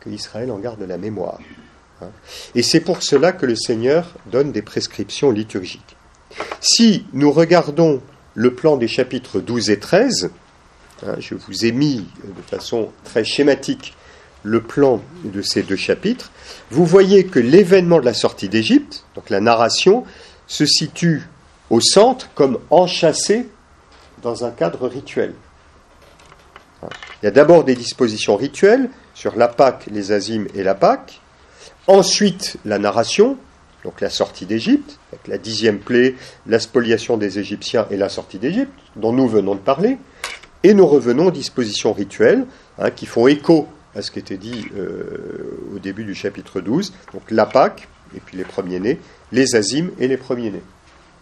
Et c'est pour cela que le Seigneur donne des prescriptions liturgiques. Si nous regardons le plan des chapitres 12 et 13, je vous ai mis de façon très schématique le plan de ces deux chapitres, vous voyez que l'événement de la sortie d'Égypte, donc la narration, se situe au centre comme enchâssé dans un cadre rituel. Il y a d'abord des dispositions rituelles sur la Pâque, les Azimes et la Pâque, ensuite la narration, donc la sortie d'Égypte, avec la 10e plaie, la spoliation des Égyptiens et la sortie d'Égypte, dont nous venons de parler, et nous revenons aux dispositions rituelles qui font écho à ce qui était dit au début du chapitre 12, donc la Pâque, et puis les premiers-nés, les Azimes et les premiers-nés. D'accord ?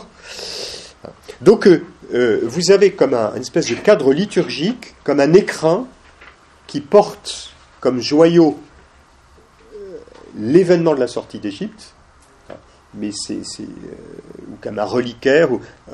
Donc vous avez comme une espèce de cadre liturgique, comme un écrin qui porte comme joyau l'événement de la sortie d'Égypte, mais ou comme un reliquaire,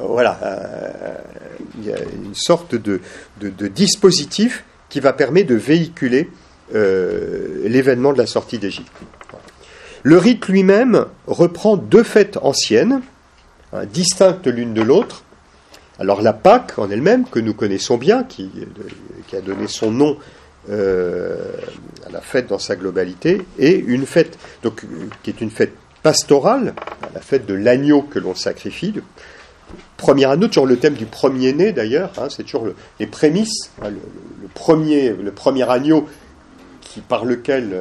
il y a une sorte de dispositif qui va permettre de véhiculer l'événement de la sortie d'Égypte. Le rite lui-même reprend deux fêtes anciennes, distinctes l'une de l'autre. Alors la Pâque en elle-même, que nous connaissons bien, qui a donné son nom à la fête dans sa globalité, et une fête donc, qui est une fête pastorale, la fête de l'agneau que l'on sacrifie, le premier anneau, toujours le thème du premier-né d'ailleurs, c'est toujours les prémices, le premier agneau par lequel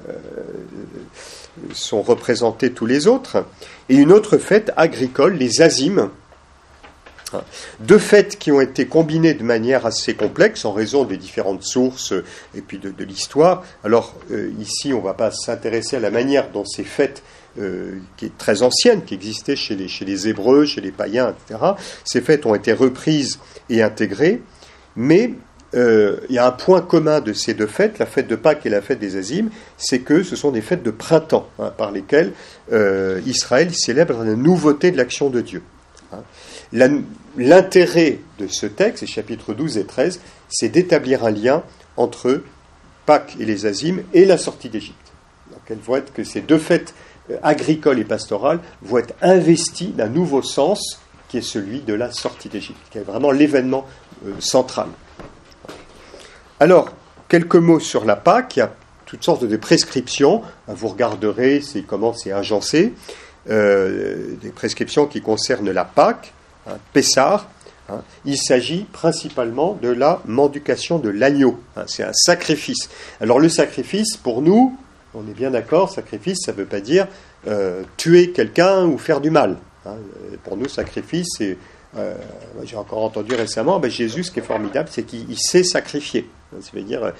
sont représentés tous les autres, et une autre fête agricole, les Azimes, deux fêtes qui ont été combinées de manière assez complexe en raison des différentes sources et puis de l'histoire. Alors ici, on ne va pas s'intéresser à la manière dont ces fêtes, qui est très ancienne, qui existait chez les Hébreux, chez les païens, etc. Ces fêtes ont été reprises et intégrées, mais il y a un point commun de ces deux fêtes, la fête de Pâques et la fête des Azimes, c'est que ce sont des fêtes de printemps, par lesquelles Israël célèbre la nouveauté de l'action de Dieu. L'intérêt de ce texte, les chapitres 12 et 13, c'est d'établir un lien entre Pâques et les Azimes et la sortie d'Égypte. Donc elles vont être que ces deux fêtes agricoles et pastorales vont être investies d'un nouveau sens qui est celui de la sortie d'Égypte, qui est vraiment l'événement central. Alors, quelques mots sur la Pâque. Il y a toutes sortes de prescriptions. Vous regarderez comment c'est agencé. Des prescriptions qui concernent la Pâque, Pessar. Il s'agit principalement de la mendication de l'agneau. C'est un sacrifice. Alors le sacrifice, pour nous, on est bien d'accord, sacrifice, ça ne veut pas dire tuer quelqu'un ou faire du mal. Pour nous, sacrifice, c'est... j'ai encore entendu récemment, Jésus, ce qui est formidable, c'est qu'il s'est sacrifié. Ça veut dire,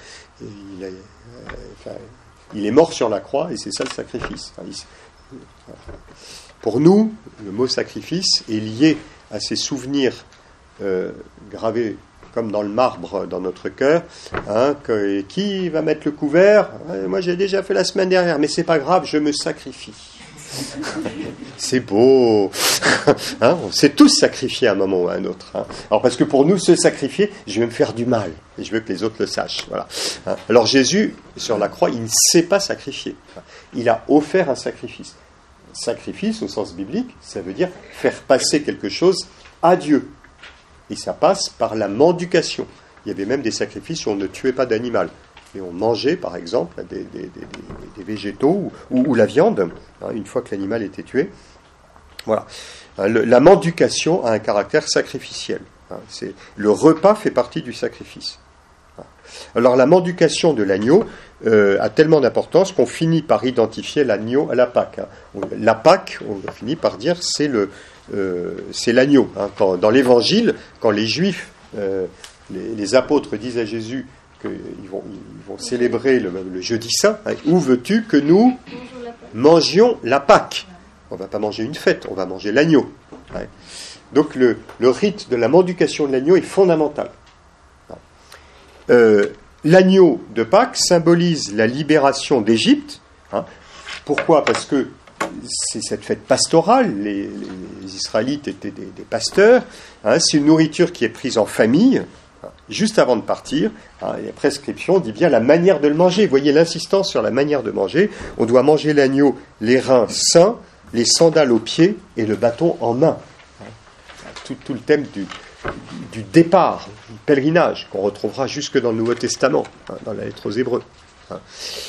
il est mort sur la croix, et c'est ça le sacrifice. Pour nous, le mot sacrifice est lié à ces souvenirs gravés comme dans le marbre dans notre cœur. Qui va mettre le couvert ? Moi, j'ai déjà fait la semaine dernière, mais c'est pas grave, je me sacrifie. C'est beau. Hein, on s'est tous sacrifiés à un moment ou à un autre. Hein. Alors parce que pour nous, se sacrifier, je vais me faire du mal. Et je veux que les autres le sachent. Voilà. Hein. Alors Jésus, sur la croix, il ne s'est pas sacrifié. Il a offert un sacrifice. Sacrifice, au sens biblique, ça veut dire faire passer quelque chose à Dieu. Et ça passe par la mendication. Il y avait même des sacrifices où on ne tuait pas d'animal. Et on mangeait, par exemple, des végétaux ou la viande, hein, une fois que l'animal était tué. Voilà. La mendication a un caractère sacrificiel. Hein, le repas fait partie du sacrifice. Alors la mendication de l'agneau a tellement d'importance qu'on finit par identifier l'agneau à la Pâque. Hein. La Pâque, on finit par dire, c'est l'agneau. Hein. Dans l'Évangile, quand les Juifs, les apôtres disent à Jésus qu'ils vont célébrer le jeudi saint, hein, où veux-tu que nous mangions la Pâque? On ne va pas manger une fête, on va manger l'agneau. Hein. Donc le rite de la mendication de l'agneau est fondamental. L'agneau de Pâques symbolise la libération d'Égypte. Hein. Pourquoi ? Parce que c'est cette fête pastorale, les Israélites étaient des pasteurs, hein. C'est une nourriture qui est prise en famille, hein, juste avant de partir. Hein, la prescription dit bien la manière de le manger. Vous voyez l'insistance sur la manière de manger. On doit manger l'agneau, les reins sains, les sandales aux pieds et le bâton en main. Hein. Tout le thème du départ, du pèlerinage, qu'on retrouvera jusque dans le Nouveau Testament, hein, dans la lettre aux Hébreux. Hein.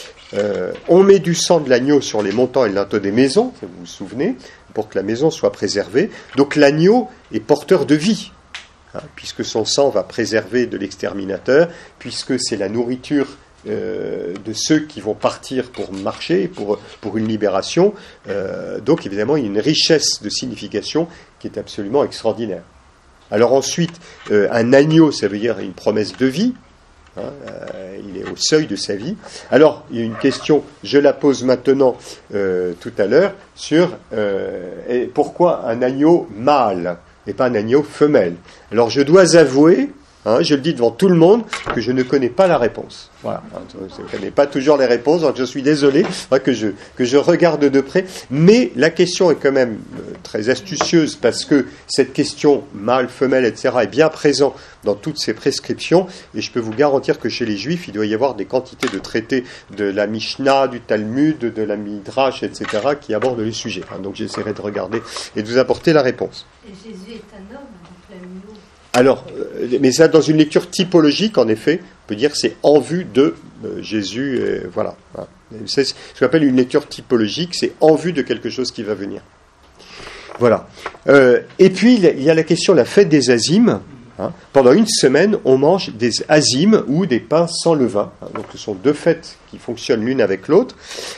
On met du sang de l'agneau sur les montants et le linteau des maisons, vous vous souvenez, pour que la maison soit préservée. Donc l'agneau est porteur de vie, hein, puisque son sang va préserver de l'exterminateur, puisque c'est la nourriture de ceux qui vont partir pour marcher, pour une libération. Donc évidemment, il y a une richesse de signification qui est absolument extraordinaire. Alors ensuite, un agneau, ça veut dire une promesse de vie. Hein, il est au seuil de sa vie. Alors, il y a une question, je la pose maintenant, tout à l'heure, sur pourquoi un agneau mâle et pas un agneau femelle. Alors, je dois avouer, hein, je le dis devant tout le monde, que je ne connais pas la réponse. Voilà. Je ne connais pas toujours les réponses, donc je suis désolé que je regarde de près. Mais la question est quand même très astucieuse, parce que cette question mâle, femelle, etc. est bien présente dans toutes ces prescriptions, et je peux vous garantir que chez les Juifs, il doit y avoir des quantités de traités de la Mishnah, du Talmud, de la Midrash, etc., qui abordent les sujets. Donc j'essaierai de regarder et de vous apporter la réponse. Et Jésus est un homme, donc l'agneau. Alors, mais ça, dans une lecture typologique, en effet, on peut dire que c'est en vue de Jésus, voilà. C'est ce qu'on appelle une lecture typologique, c'est en vue de quelque chose qui va venir. Voilà. Et puis, il y a la question de la fête des azimes. Hein. Pendant une semaine, on mange des azimes ou des pains sans levain. Hein. Donc, ce sont deux fêtes qui fonctionnent l'une avec l'autre.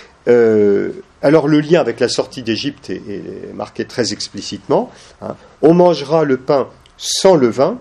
Alors, le lien avec la sortie d'Égypte est marqué très explicitement. Hein. On mangera le pain sans levain,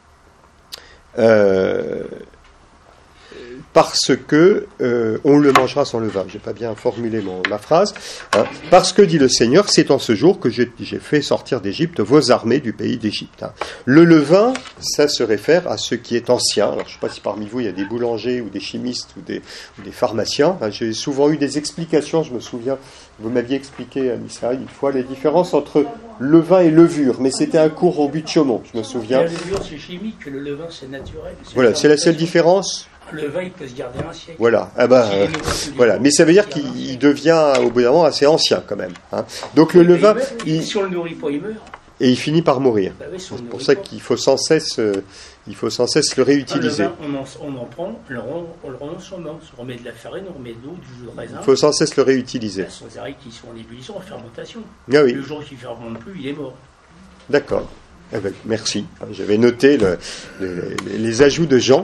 parce que on le mangera sans levain. Je n'ai pas bien formulé ma phrase. Hein. Parce que, dit le Seigneur, c'est en ce jour que j'ai fait sortir d'Égypte vos armées du pays d'Égypte. Hein. Le levain, ça se réfère à ce qui est ancien. Alors, je ne sais pas si parmi vous, il y a des boulangers ou des chimistes ou des pharmaciens. Hein. J'ai souvent eu des explications, je me souviens, vous m'aviez expliqué, Anissa, une fois, les différences entre levain et levure. Mais c'était un cours au but de Chaumont, je me souviens. La levure, c'est chimique, le levain, c'est naturel. Voilà, c'est la seule différence. Le vin, il peut se garder un siècle. Voilà, voilà. Mais ça veut dire qu'il devient, au bout d'un moment, assez ancien, quand même. Hein. Donc le levain... Si on le nourrit pas, il meurt. Et il finit par mourir. Bah oui, si c'est pour ça qu'il faut sans cesse le réutiliser. Le vin, on en prend, on le renomme. On remet de la farine, on remet de l'eau, du jus de raisin. Il faut sans cesse le réutiliser. Ce sont des arrêts qui sont en ébullition, en fermentation. Ah oui. Le jour qui ne fermente plus, il est mort. D'accord. Eh ben, merci. J'avais noté les ajouts de Jean.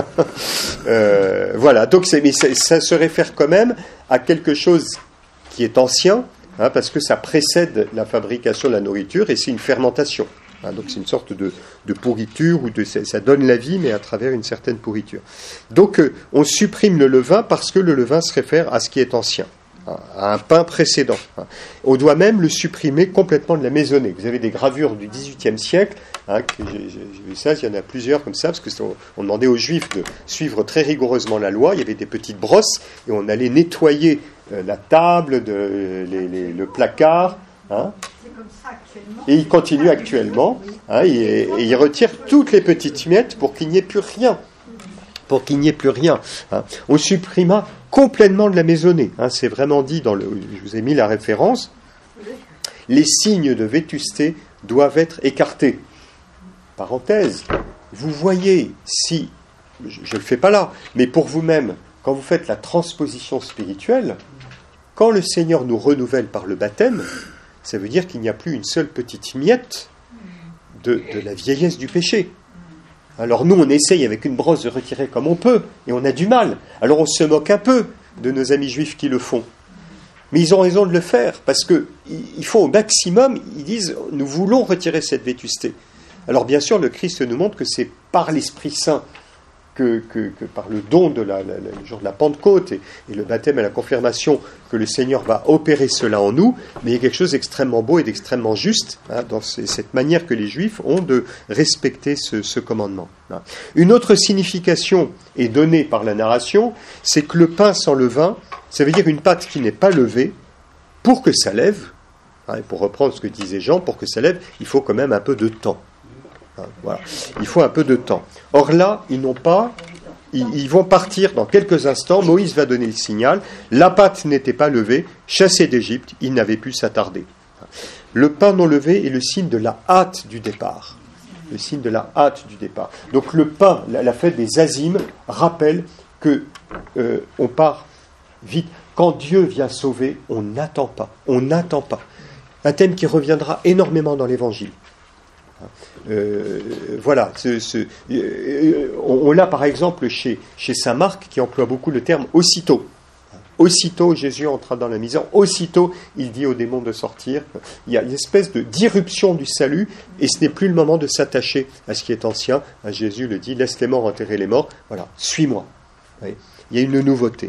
Voilà. Donc, mais ça se réfère quand même à quelque chose qui est ancien, hein, parce que ça précède la fabrication de la nourriture et c'est une fermentation. Hein, donc, c'est une sorte de pourriture ou ça donne la vie, mais à travers une certaine pourriture. Donc, on supprime le levain parce que le levain se réfère à ce qui est ancien, à un pain précédent. On doit même le supprimer complètement de la maisonnée. Vous avez des gravures du XVIIIe siècle, hein, j'ai vu ça, il y en a plusieurs comme ça, parce qu'on demandait aux Juifs de suivre très rigoureusement la loi, il y avait des petites brosses, et on allait nettoyer la table, le placard. Hein. C'est comme ça actuellement. Et il continue actuellement, hein, et il retire toutes les petites miettes pour qu'il n'y ait plus rien. Pour qu'il n'y ait plus rien. Hein. On supprima complètement de la maisonnée. Hein. C'est vraiment dit je vous ai mis la référence. Les signes de vétusté doivent être écartés. Parenthèse, vous voyez, si, je ne le fais pas là, mais pour vous-même, quand vous faites la transposition spirituelle, quand le Seigneur nous renouvelle par le baptême, ça veut dire qu'il n'y a plus une seule petite miette de la vieillesse du péché. Alors nous, on essaye avec une brosse de retirer comme on peut, et on a du mal. Alors on se moque un peu de nos amis juifs qui le font. Mais ils ont raison de le faire, parce qu'ils font au maximum, ils disent, nous voulons retirer cette vétusté. Alors bien sûr, le Christ nous montre que c'est par l'Esprit Saint, que par le don le jour de la Pentecôte et le baptême et la confirmation, que le Seigneur va opérer cela en nous, mais il y a quelque chose d'extrêmement beau et d'extrêmement juste, hein, dans cette manière que les Juifs ont de respecter ce commandement. Hein. Une autre signification est donnée par la narration, c'est que le pain sans levain, ça veut dire une pâte qui n'est pas levée, pour que ça lève, hein, et pour reprendre ce que disait Jean, pour que ça lève, il faut quand même un peu de temps. Hein, voilà. Il faut un peu de temps. Or là, ils vont partir dans quelques instants. Moïse va donner le signal. La pâte n'était pas levée. Chassés d'Égypte, ils n'avaient pu s'attarder. Le pain non levé est le signe de la hâte du départ. Le signe de la hâte du départ. Donc le pain, la fête des azimes, rappelle que on part vite. Quand Dieu vient sauver, on n'attend pas. On n'attend pas. Un thème qui reviendra énormément dans l'Évangile. Voilà, on l'a par exemple chez saint Marc qui emploie beaucoup le terme aussitôt. Aussitôt Jésus entra dans la misère, aussitôt il dit aux démons de sortir. Il y a une espèce d'irruption du salut et ce n'est plus le moment de s'attacher à ce qui est ancien. Jésus le dit, laisse les morts enterrer les morts. Voilà, suis-moi. Il y a une nouveauté.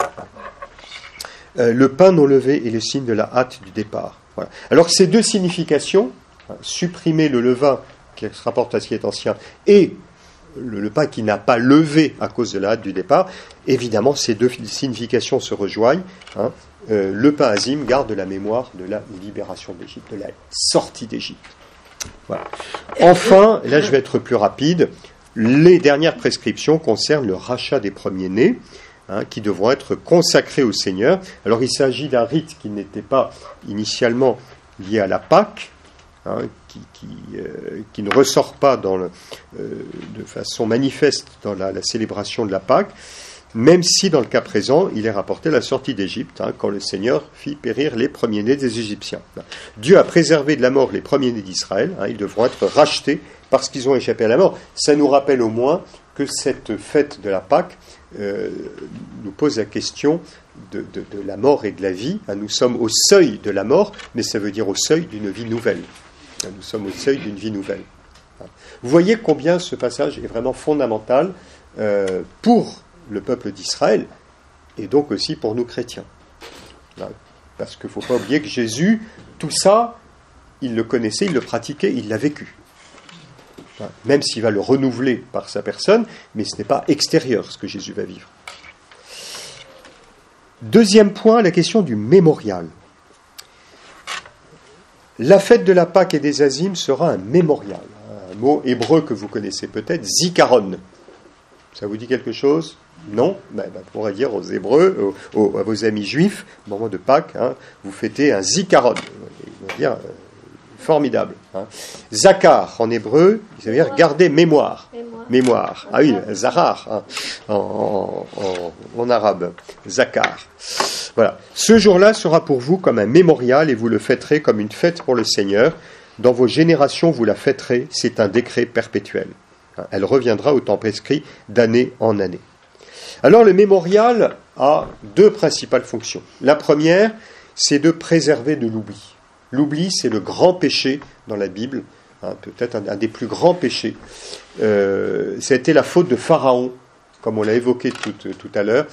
Le pain non levé est le signe de la hâte du départ. Voilà. Alors ces deux significations, supprimer le levain qui se rapporte à ce qui est ancien et le pain qui n'a pas levé à cause de la hâte du départ, évidemment ces deux significations se rejoignent. Hein. Le pain azim garde la mémoire de la libération d'Égypte, de la sortie d'Égypte. Voilà. Enfin, là je vais être plus rapide, les dernières prescriptions concernent le rachat des premiers-nés, hein, qui devront être consacrés au Seigneur. Alors il s'agit d'un rite qui n'était pas initialement lié à la Pâque, hein, qui ne ressort pas de façon manifeste dans la célébration de la Pâque, même si dans le cas présent, il est rapporté la sortie d'Égypte, hein, quand le Seigneur fit périr les premiers-nés des Égyptiens. Dieu a préservé de la mort les premiers-nés d'Israël, hein, ils devront être rachetés parce qu'ils ont échappé à la mort. Ça nous rappelle au moins que cette fête de la Pâque nous pose la question de la mort et de la vie. Hein, nous sommes au seuil de la mort, mais ça veut dire au seuil d'une vie nouvelle. Nous sommes au seuil d'une vie nouvelle. Vous voyez combien ce passage est vraiment fondamental pour le peuple d'Israël et donc aussi pour nous chrétiens. Parce qu'il ne faut pas oublier que Jésus, tout ça, il le connaissait, il le pratiquait, il l'a vécu. Même s'il va le renouveler par sa personne, mais ce n'est pas extérieur ce que Jésus va vivre. Deuxième point, la question du mémorial. La fête de la Pâque et des Azimes sera un mémorial. Un mot hébreu que vous connaissez peut-être, zikaron. Ça vous dit quelque chose ? Non ? On pourrait dire aux Hébreux, à vos amis juifs, au moment de Pâques, hein, vous fêtez un zikaron. Ils vont dire formidable. Hein. Zakar en hébreu, ça veut dire garder mémoire. Mémoire. Ah oui, zarar hein, en arabe. Zakar. Voilà. Ce jour-là sera pour vous comme un mémorial et vous le fêterez comme une fête pour le Seigneur. Dans vos générations, vous la fêterez. C'est un décret perpétuel. Elle reviendra au temps prescrit d'année en année. Alors le mémorial a deux principales fonctions. La première, c'est de préserver de l'oubli. L'oubli, c'est le grand péché dans la Bible, hein, peut-être un des plus grands péchés. C'était la faute de Pharaon, comme on l'a évoqué tout à l'heure,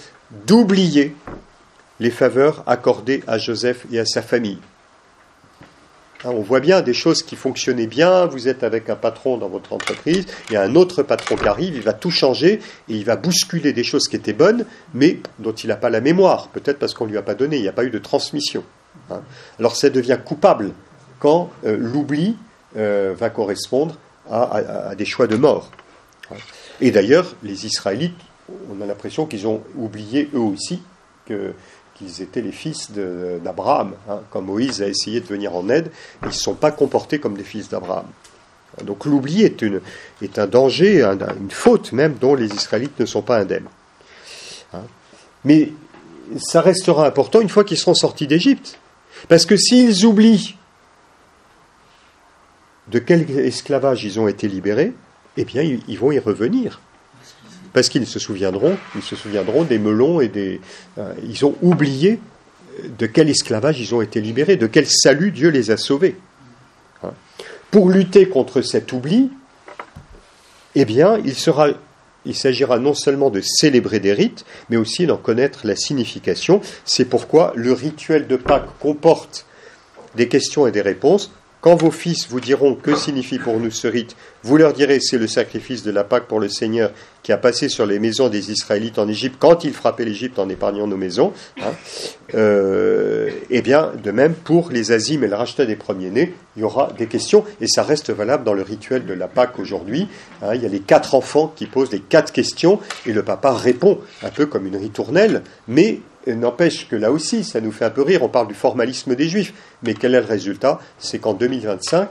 d'oublier les faveurs accordées à Joseph et à sa famille. On voit bien des choses qui fonctionnaient bien, vous êtes avec un patron dans votre entreprise, il y a un autre patron qui arrive, il va tout changer, et il va bousculer des choses qui étaient bonnes, mais dont il n'a pas la mémoire, peut-être parce qu'on ne lui a pas donné, il n'y a pas eu de transmission. Alors ça devient coupable quand l'oubli va correspondre à des choix de mort. Et d'ailleurs, les Israélites, on a l'impression qu'ils ont oublié eux aussi qu'ils étaient les fils d'Abraham, quand Moïse a essayé de venir en aide, ils ne se sont pas comportés comme des fils d'Abraham. Donc l'oubli est un danger, une faute même, dont les Israélites ne sont pas indemnes. Mais ça restera important une fois qu'ils seront sortis d'Égypte. Parce que s'ils oublient de quel esclavage ils ont été libérés, eh bien ils vont y revenir. Parce qu'ils se souviendront des melons et ils ont oublié de quel esclavage ils ont été libérés, de quel salut Dieu les a sauvés. Pour lutter contre cet oubli, eh bien, il s'agira non seulement de célébrer des rites, mais aussi d'en connaître la signification. C'est pourquoi le rituel de Pâques comporte des questions et des réponses. Quand vos fils vous diront que signifie pour nous ce rite, vous leur direz c'est le sacrifice de la Pâque pour le Seigneur qui a passé sur les maisons des Israélites en Égypte quand il frappait l'Égypte en épargnant nos maisons. Eh bien, de même pour les azimes et le rachat des premiers-nés, il y aura des questions et ça reste valable dans le rituel de la Pâque aujourd'hui. Il y a les 4 enfants qui posent les 4 questions et le papa répond un peu comme une ritournelle, mais n'empêche que là aussi, ça nous fait un peu rire, on parle du formalisme des Juifs, mais quel est le résultat ? C'est qu'en 2024,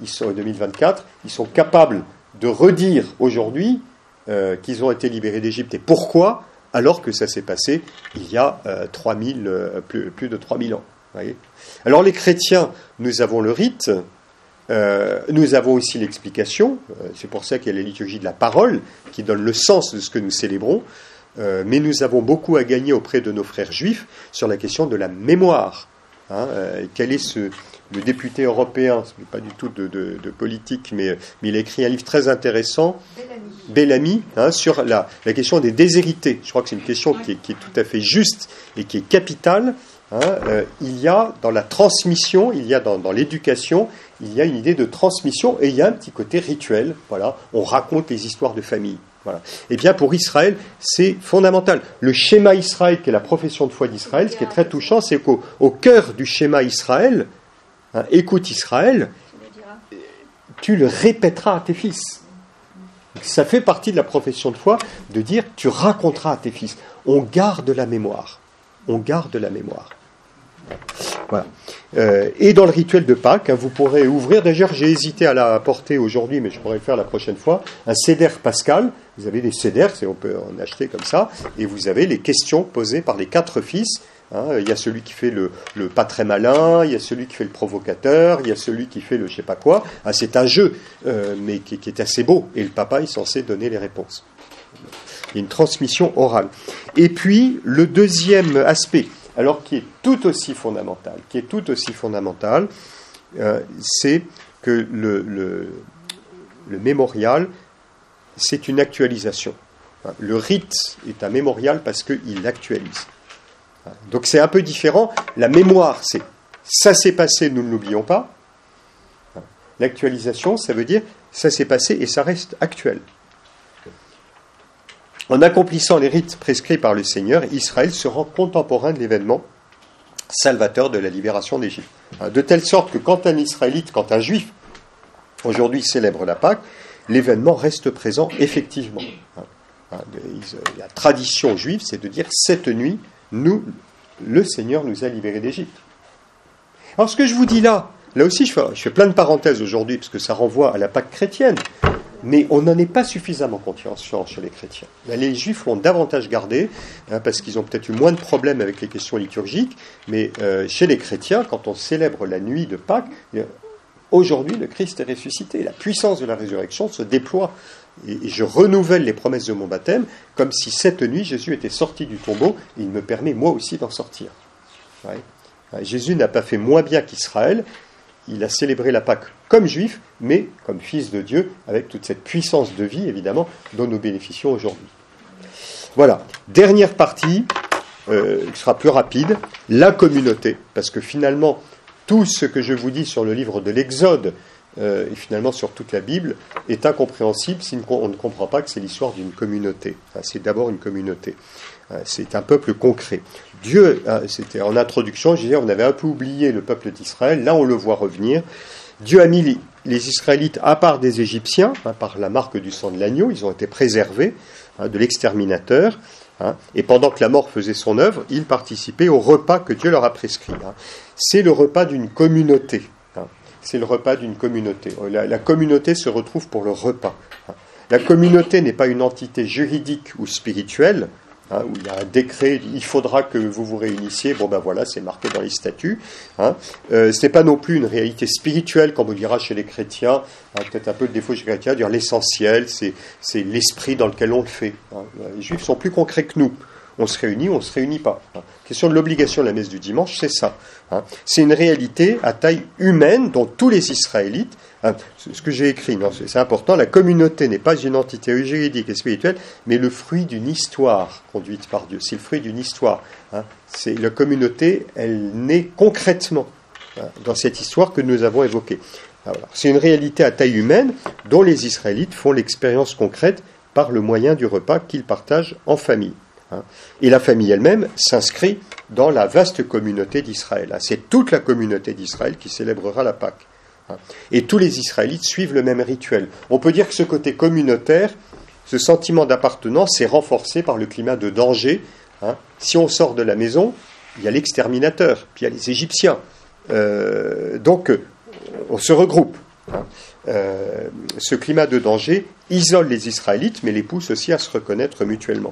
ils sont capables de redire aujourd'hui qu'ils ont été libérés d'Égypte et pourquoi, alors que ça s'est passé il y a plus de 3000 ans. Voyez ? Alors les chrétiens, nous avons le rite, nous avons aussi l'explication, c'est pour ça qu'il y a la liturgie de la parole qui donne le sens de ce que nous célébrons. Mais nous avons beaucoup à gagner auprès de nos frères juifs sur la question de la mémoire. Quel est le député européen, ce n'est pas du tout de politique, mais il a écrit un livre très intéressant, Bellamy, sur la question des déshérités. Je crois que c'est une question qui est tout à fait juste et qui est capitale. Il y a dans la transmission, il y a dans l'éducation, il y a une idée de transmission et il y a un petit côté rituel. Voilà, on raconte les histoires de famille. Voilà. Eh bien, pour Israël, c'est fondamental. Le schéma Israël, qui est la profession de foi d'Israël, ce qui est très touchant, c'est qu'au cœur du schéma Israël, écoute Israël, tu le répéteras à tes fils. Ça fait partie de la profession de foi de dire, tu raconteras à tes fils. On garde la mémoire. On garde la mémoire. Voilà. Et dans le rituel de Pâques, vous pourrez ouvrir, d'ailleurs j'ai hésité à la porter aujourd'hui, mais je pourrais le faire la prochaine fois, un séder pascal. Vous avez des séders, on peut en acheter comme ça, et vous avez les questions posées par les 4 fils. Il y a celui qui fait le pas très malin, il y a celui qui fait le provocateur, il y a celui qui fait le je sais pas quoi. C'est un jeu, mais qui est assez beau, et le papa est censé donner les réponses. Il y a une transmission orale. Et puis, le deuxième aspect, alors qui est tout aussi fondamental, c'est que le mémorial, c'est une actualisation. Le rite est un mémorial parce qu'il actualise. Donc c'est un peu différent. La mémoire, c'est ça s'est passé, nous ne l'oublions pas. L'actualisation, ça veut dire ça s'est passé et ça reste actuel. En accomplissant les rites prescrits par le Seigneur, Israël se rend contemporain de l'événement salvateur de la libération d'Égypte. De telle sorte que quand un juif, aujourd'hui célèbre la Pâque, l'événement reste présent effectivement. La tradition juive, c'est de dire cette nuit, le Seigneur nous a libérés d'Égypte. Alors ce que je vous dis là aussi je fais plein de parenthèses aujourd'hui, parce que ça renvoie à la Pâque chrétienne, mais on n'en est pas suffisamment conscient chez les chrétiens. Les juifs l'ont davantage gardé, parce qu'ils ont peut-être eu moins de problèmes avec les questions liturgiques, mais chez les chrétiens, quand on célèbre la nuit de Pâques, aujourd'hui le Christ est ressuscité, la puissance de la résurrection se déploie, et je renouvelle les promesses de mon baptême, comme si cette nuit Jésus était sorti du tombeau, et il me permet moi aussi d'en sortir. Ouais. Jésus n'a pas fait moins bien qu'Israël, il a célébré la Pâque comme juif, mais comme fils de Dieu, avec toute cette puissance de vie, évidemment, dont nous bénéficions aujourd'hui. Voilà. Dernière partie, qui sera plus rapide, la communauté. Parce que finalement, tout ce que je vous dis sur le livre de l'Exode, et finalement sur toute la Bible, est incompréhensible si on ne comprend pas que c'est l'histoire d'une communauté. C'est d'abord une communauté. C'est un peuple concret. Dieu, c'était en introduction, je disais, on avait un peu oublié le peuple d'Israël, là on le voit revenir. Dieu a mis les Israélites à part des Égyptiens, par la marque du sang de l'agneau, ils ont été préservés de l'exterminateur, et pendant que la mort faisait son œuvre, ils participaient au repas que Dieu leur a prescrit. C'est le repas d'une communauté. C'est le repas d'une communauté. La communauté se retrouve pour le repas. La communauté n'est pas une entité juridique ou spirituelle, où il y a un décret, il faudra que vous vous réunissiez, bon ben voilà, c'est marqué dans les statuts. Ce n'est pas non plus une réalité spirituelle, comme on dira chez les chrétiens, peut-être un peu le défaut chez les chrétiens, dire l'essentiel, c'est l'esprit dans lequel on le fait. Les Juifs sont plus concrets que nous. On se réunit ou on ne se réunit pas. Question de l'obligation de la messe du dimanche, c'est ça. C'est une réalité à taille humaine dont tous les Israélites, ce que j'ai écrit, non, c'est important, la communauté n'est pas une entité juridique et spirituelle, mais le fruit d'une histoire conduite par Dieu. C'est le fruit d'une histoire. C'est la communauté, elle naît concrètement dans cette histoire que nous avons évoquée. Voilà. C'est une réalité à taille humaine dont les Israélites font l'expérience concrète par le moyen du repas qu'ils partagent en famille. Et la famille elle-même s'inscrit dans la vaste communauté d'Israël. C'est toute la communauté d'Israël qui célébrera la Pâque. Et tous les Israélites suivent le même rituel. On peut dire que ce côté communautaire, ce sentiment d'appartenance est renforcé par le climat de danger. Si on sort de la maison, il y a l'exterminateur, puis il y a les Égyptiens. Donc, on se regroupe. Ce climat de danger isole les Israélites, mais les pousse aussi à se reconnaître mutuellement.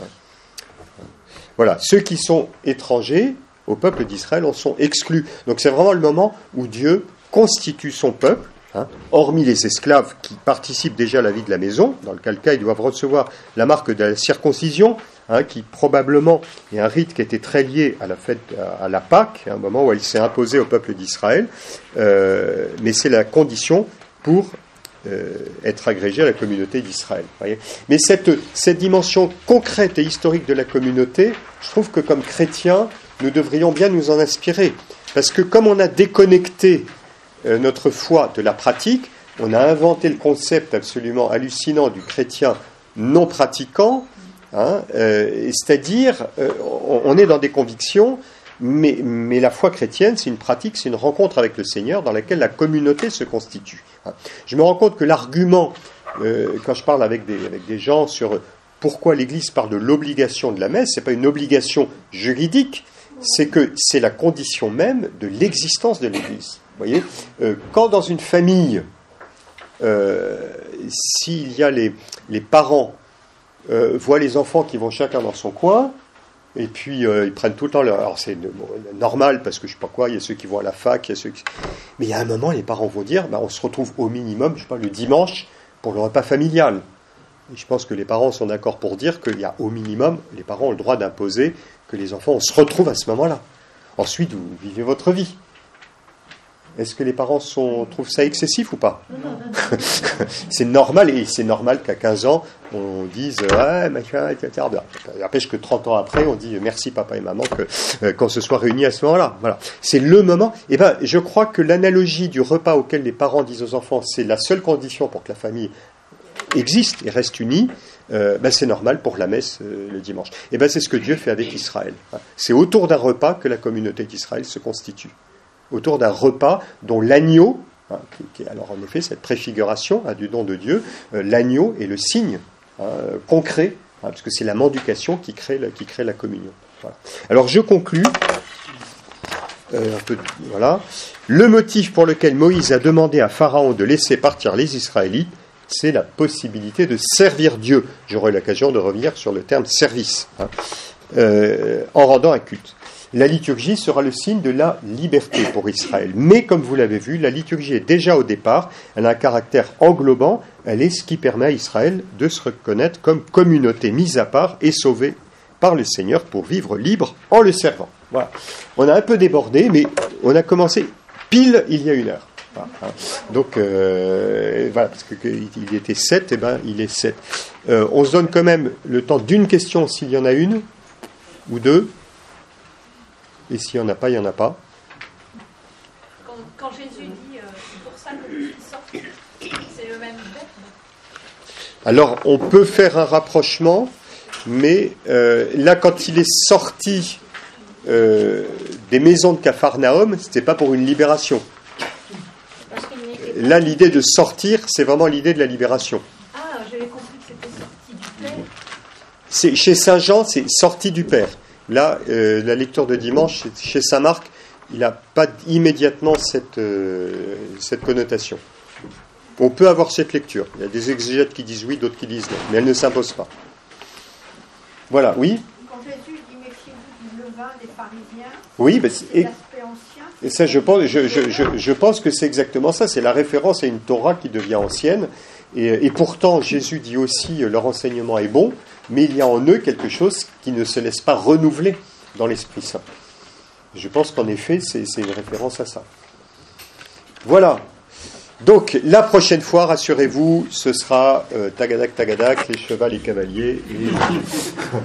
Voilà, ceux qui sont étrangers au peuple d'Israël en sont exclus. Donc c'est vraiment le moment où Dieu constitue son peuple, hormis les esclaves qui participent déjà à la vie de la maison, dans lequel cas ils doivent recevoir la marque de la circoncision, qui probablement est un rite qui était très lié à la fête, à la Pâque, un moment où elle s'est imposée au peuple d'Israël, mais c'est la condition pour être agrégé à la communauté d'Israël. Voyez. Mais cette dimension concrète et historique de la communauté, je trouve que comme chrétiens, nous devrions bien nous en inspirer. Parce que comme on a déconnecté notre foi de la pratique, on a inventé le concept absolument hallucinant du chrétien non pratiquant, c'est-à-dire on est dans des convictions, mais la foi chrétienne, c'est une pratique, c'est une rencontre avec le Seigneur dans laquelle la communauté se constitue. Je me rends compte que l'argument, quand je parle avec des gens sur pourquoi l'Église parle de l'obligation de la messe, ce n'est pas une obligation juridique, c'est que c'est la condition même de l'existence de l'Église. Vous voyez, quand dans une famille, s'il y a les parents voient les enfants qui vont chacun dans son coin, et puis ils prennent tout le temps leur... Alors c'est normal parce que je sais pas quoi, il y a ceux qui vont à la fac, il y a ceux qui... Mais il y a un moment, les parents vont dire, on se retrouve au minimum, je sais pas, le dimanche pour le repas familial. Et je pense que les parents sont d'accord pour dire qu'il y a au minimum, les parents ont le droit d'imposer que les enfants, on se retrouve à ce moment-là. Ensuite, vous vivez votre vie. Est-ce que les parents trouvent ça excessif ou pas? C'est normal, et c'est normal qu'à 15 ans, on dise « ouais, machin, etc. » N'empêche que 30 ans après, on dit « merci papa et maman qu'on se soit réunis à ce moment-là. » Voilà. C'est le moment. Et je crois que l'analogie du repas auquel les parents disent aux enfants c'est la seule condition pour que la famille existe et reste unie, c'est normal pour la messe le dimanche. Et c'est ce que Dieu fait avec Israël. C'est autour d'un repas que la communauté d'Israël se constitue. Autour d'un repas dont l'agneau, alors en effet cette préfiguration du don de Dieu, l'agneau est le signe concret, parce que c'est la mendication qui crée la communion. Voilà. Alors je conclus. Voilà. Le motif pour lequel Moïse a demandé à Pharaon de laisser partir les Israélites, c'est la possibilité de servir Dieu. J'aurai l'occasion de revenir sur le terme service, en rendant un culte. La liturgie sera le signe de la liberté pour Israël. Mais comme vous l'avez vu, la liturgie est déjà au départ, elle a un caractère englobant, elle est ce qui permet à Israël de se reconnaître comme communauté mise à part et sauvée par le Seigneur pour vivre libre en le servant. Voilà. On a un peu débordé, mais on a commencé pile il y a 1 heure. Voilà. Donc, voilà, parce qu'il était 7, il est 7. On se donne quand même le temps d'une question s'il y en a une, ou deux. Et s'il n'y en a pas, il n'y en a pas. Alors, on peut faire un rapprochement, mais là, quand il est sorti des maisons de Capharnaüm, c'était pas pour une libération. Là, l'idée de sortir, c'est vraiment l'idée de la libération. Ah, j'avais compris que c'était sorti du Père. Chez Saint Jean, c'est sorti du Père. Là, la lecture de dimanche, chez Saint Marc, il n'a pas immédiatement cette connotation. On peut avoir cette lecture. Il y a des exégètes qui disent oui, d'autres qui disent non, mais elle ne s'impose pas. Voilà, oui. Quand Jésus dit méfiez-vous du levain des pharisiens, Oui, mais c'est l'aspect ancien. et ça, je pense que c'est exactement ça. C'est la référence à une Torah qui devient ancienne. Et pourtant, Jésus dit aussi leur enseignement est bon, mais il y a en eux quelque chose qui ne se laisse pas renouveler dans l'Esprit Saint. Je pense qu'en effet, c'est une référence à ça. Voilà. Donc, la prochaine fois, rassurez-vous, ce sera tagadak, tagadak, les chevals, les cavaliers. Et...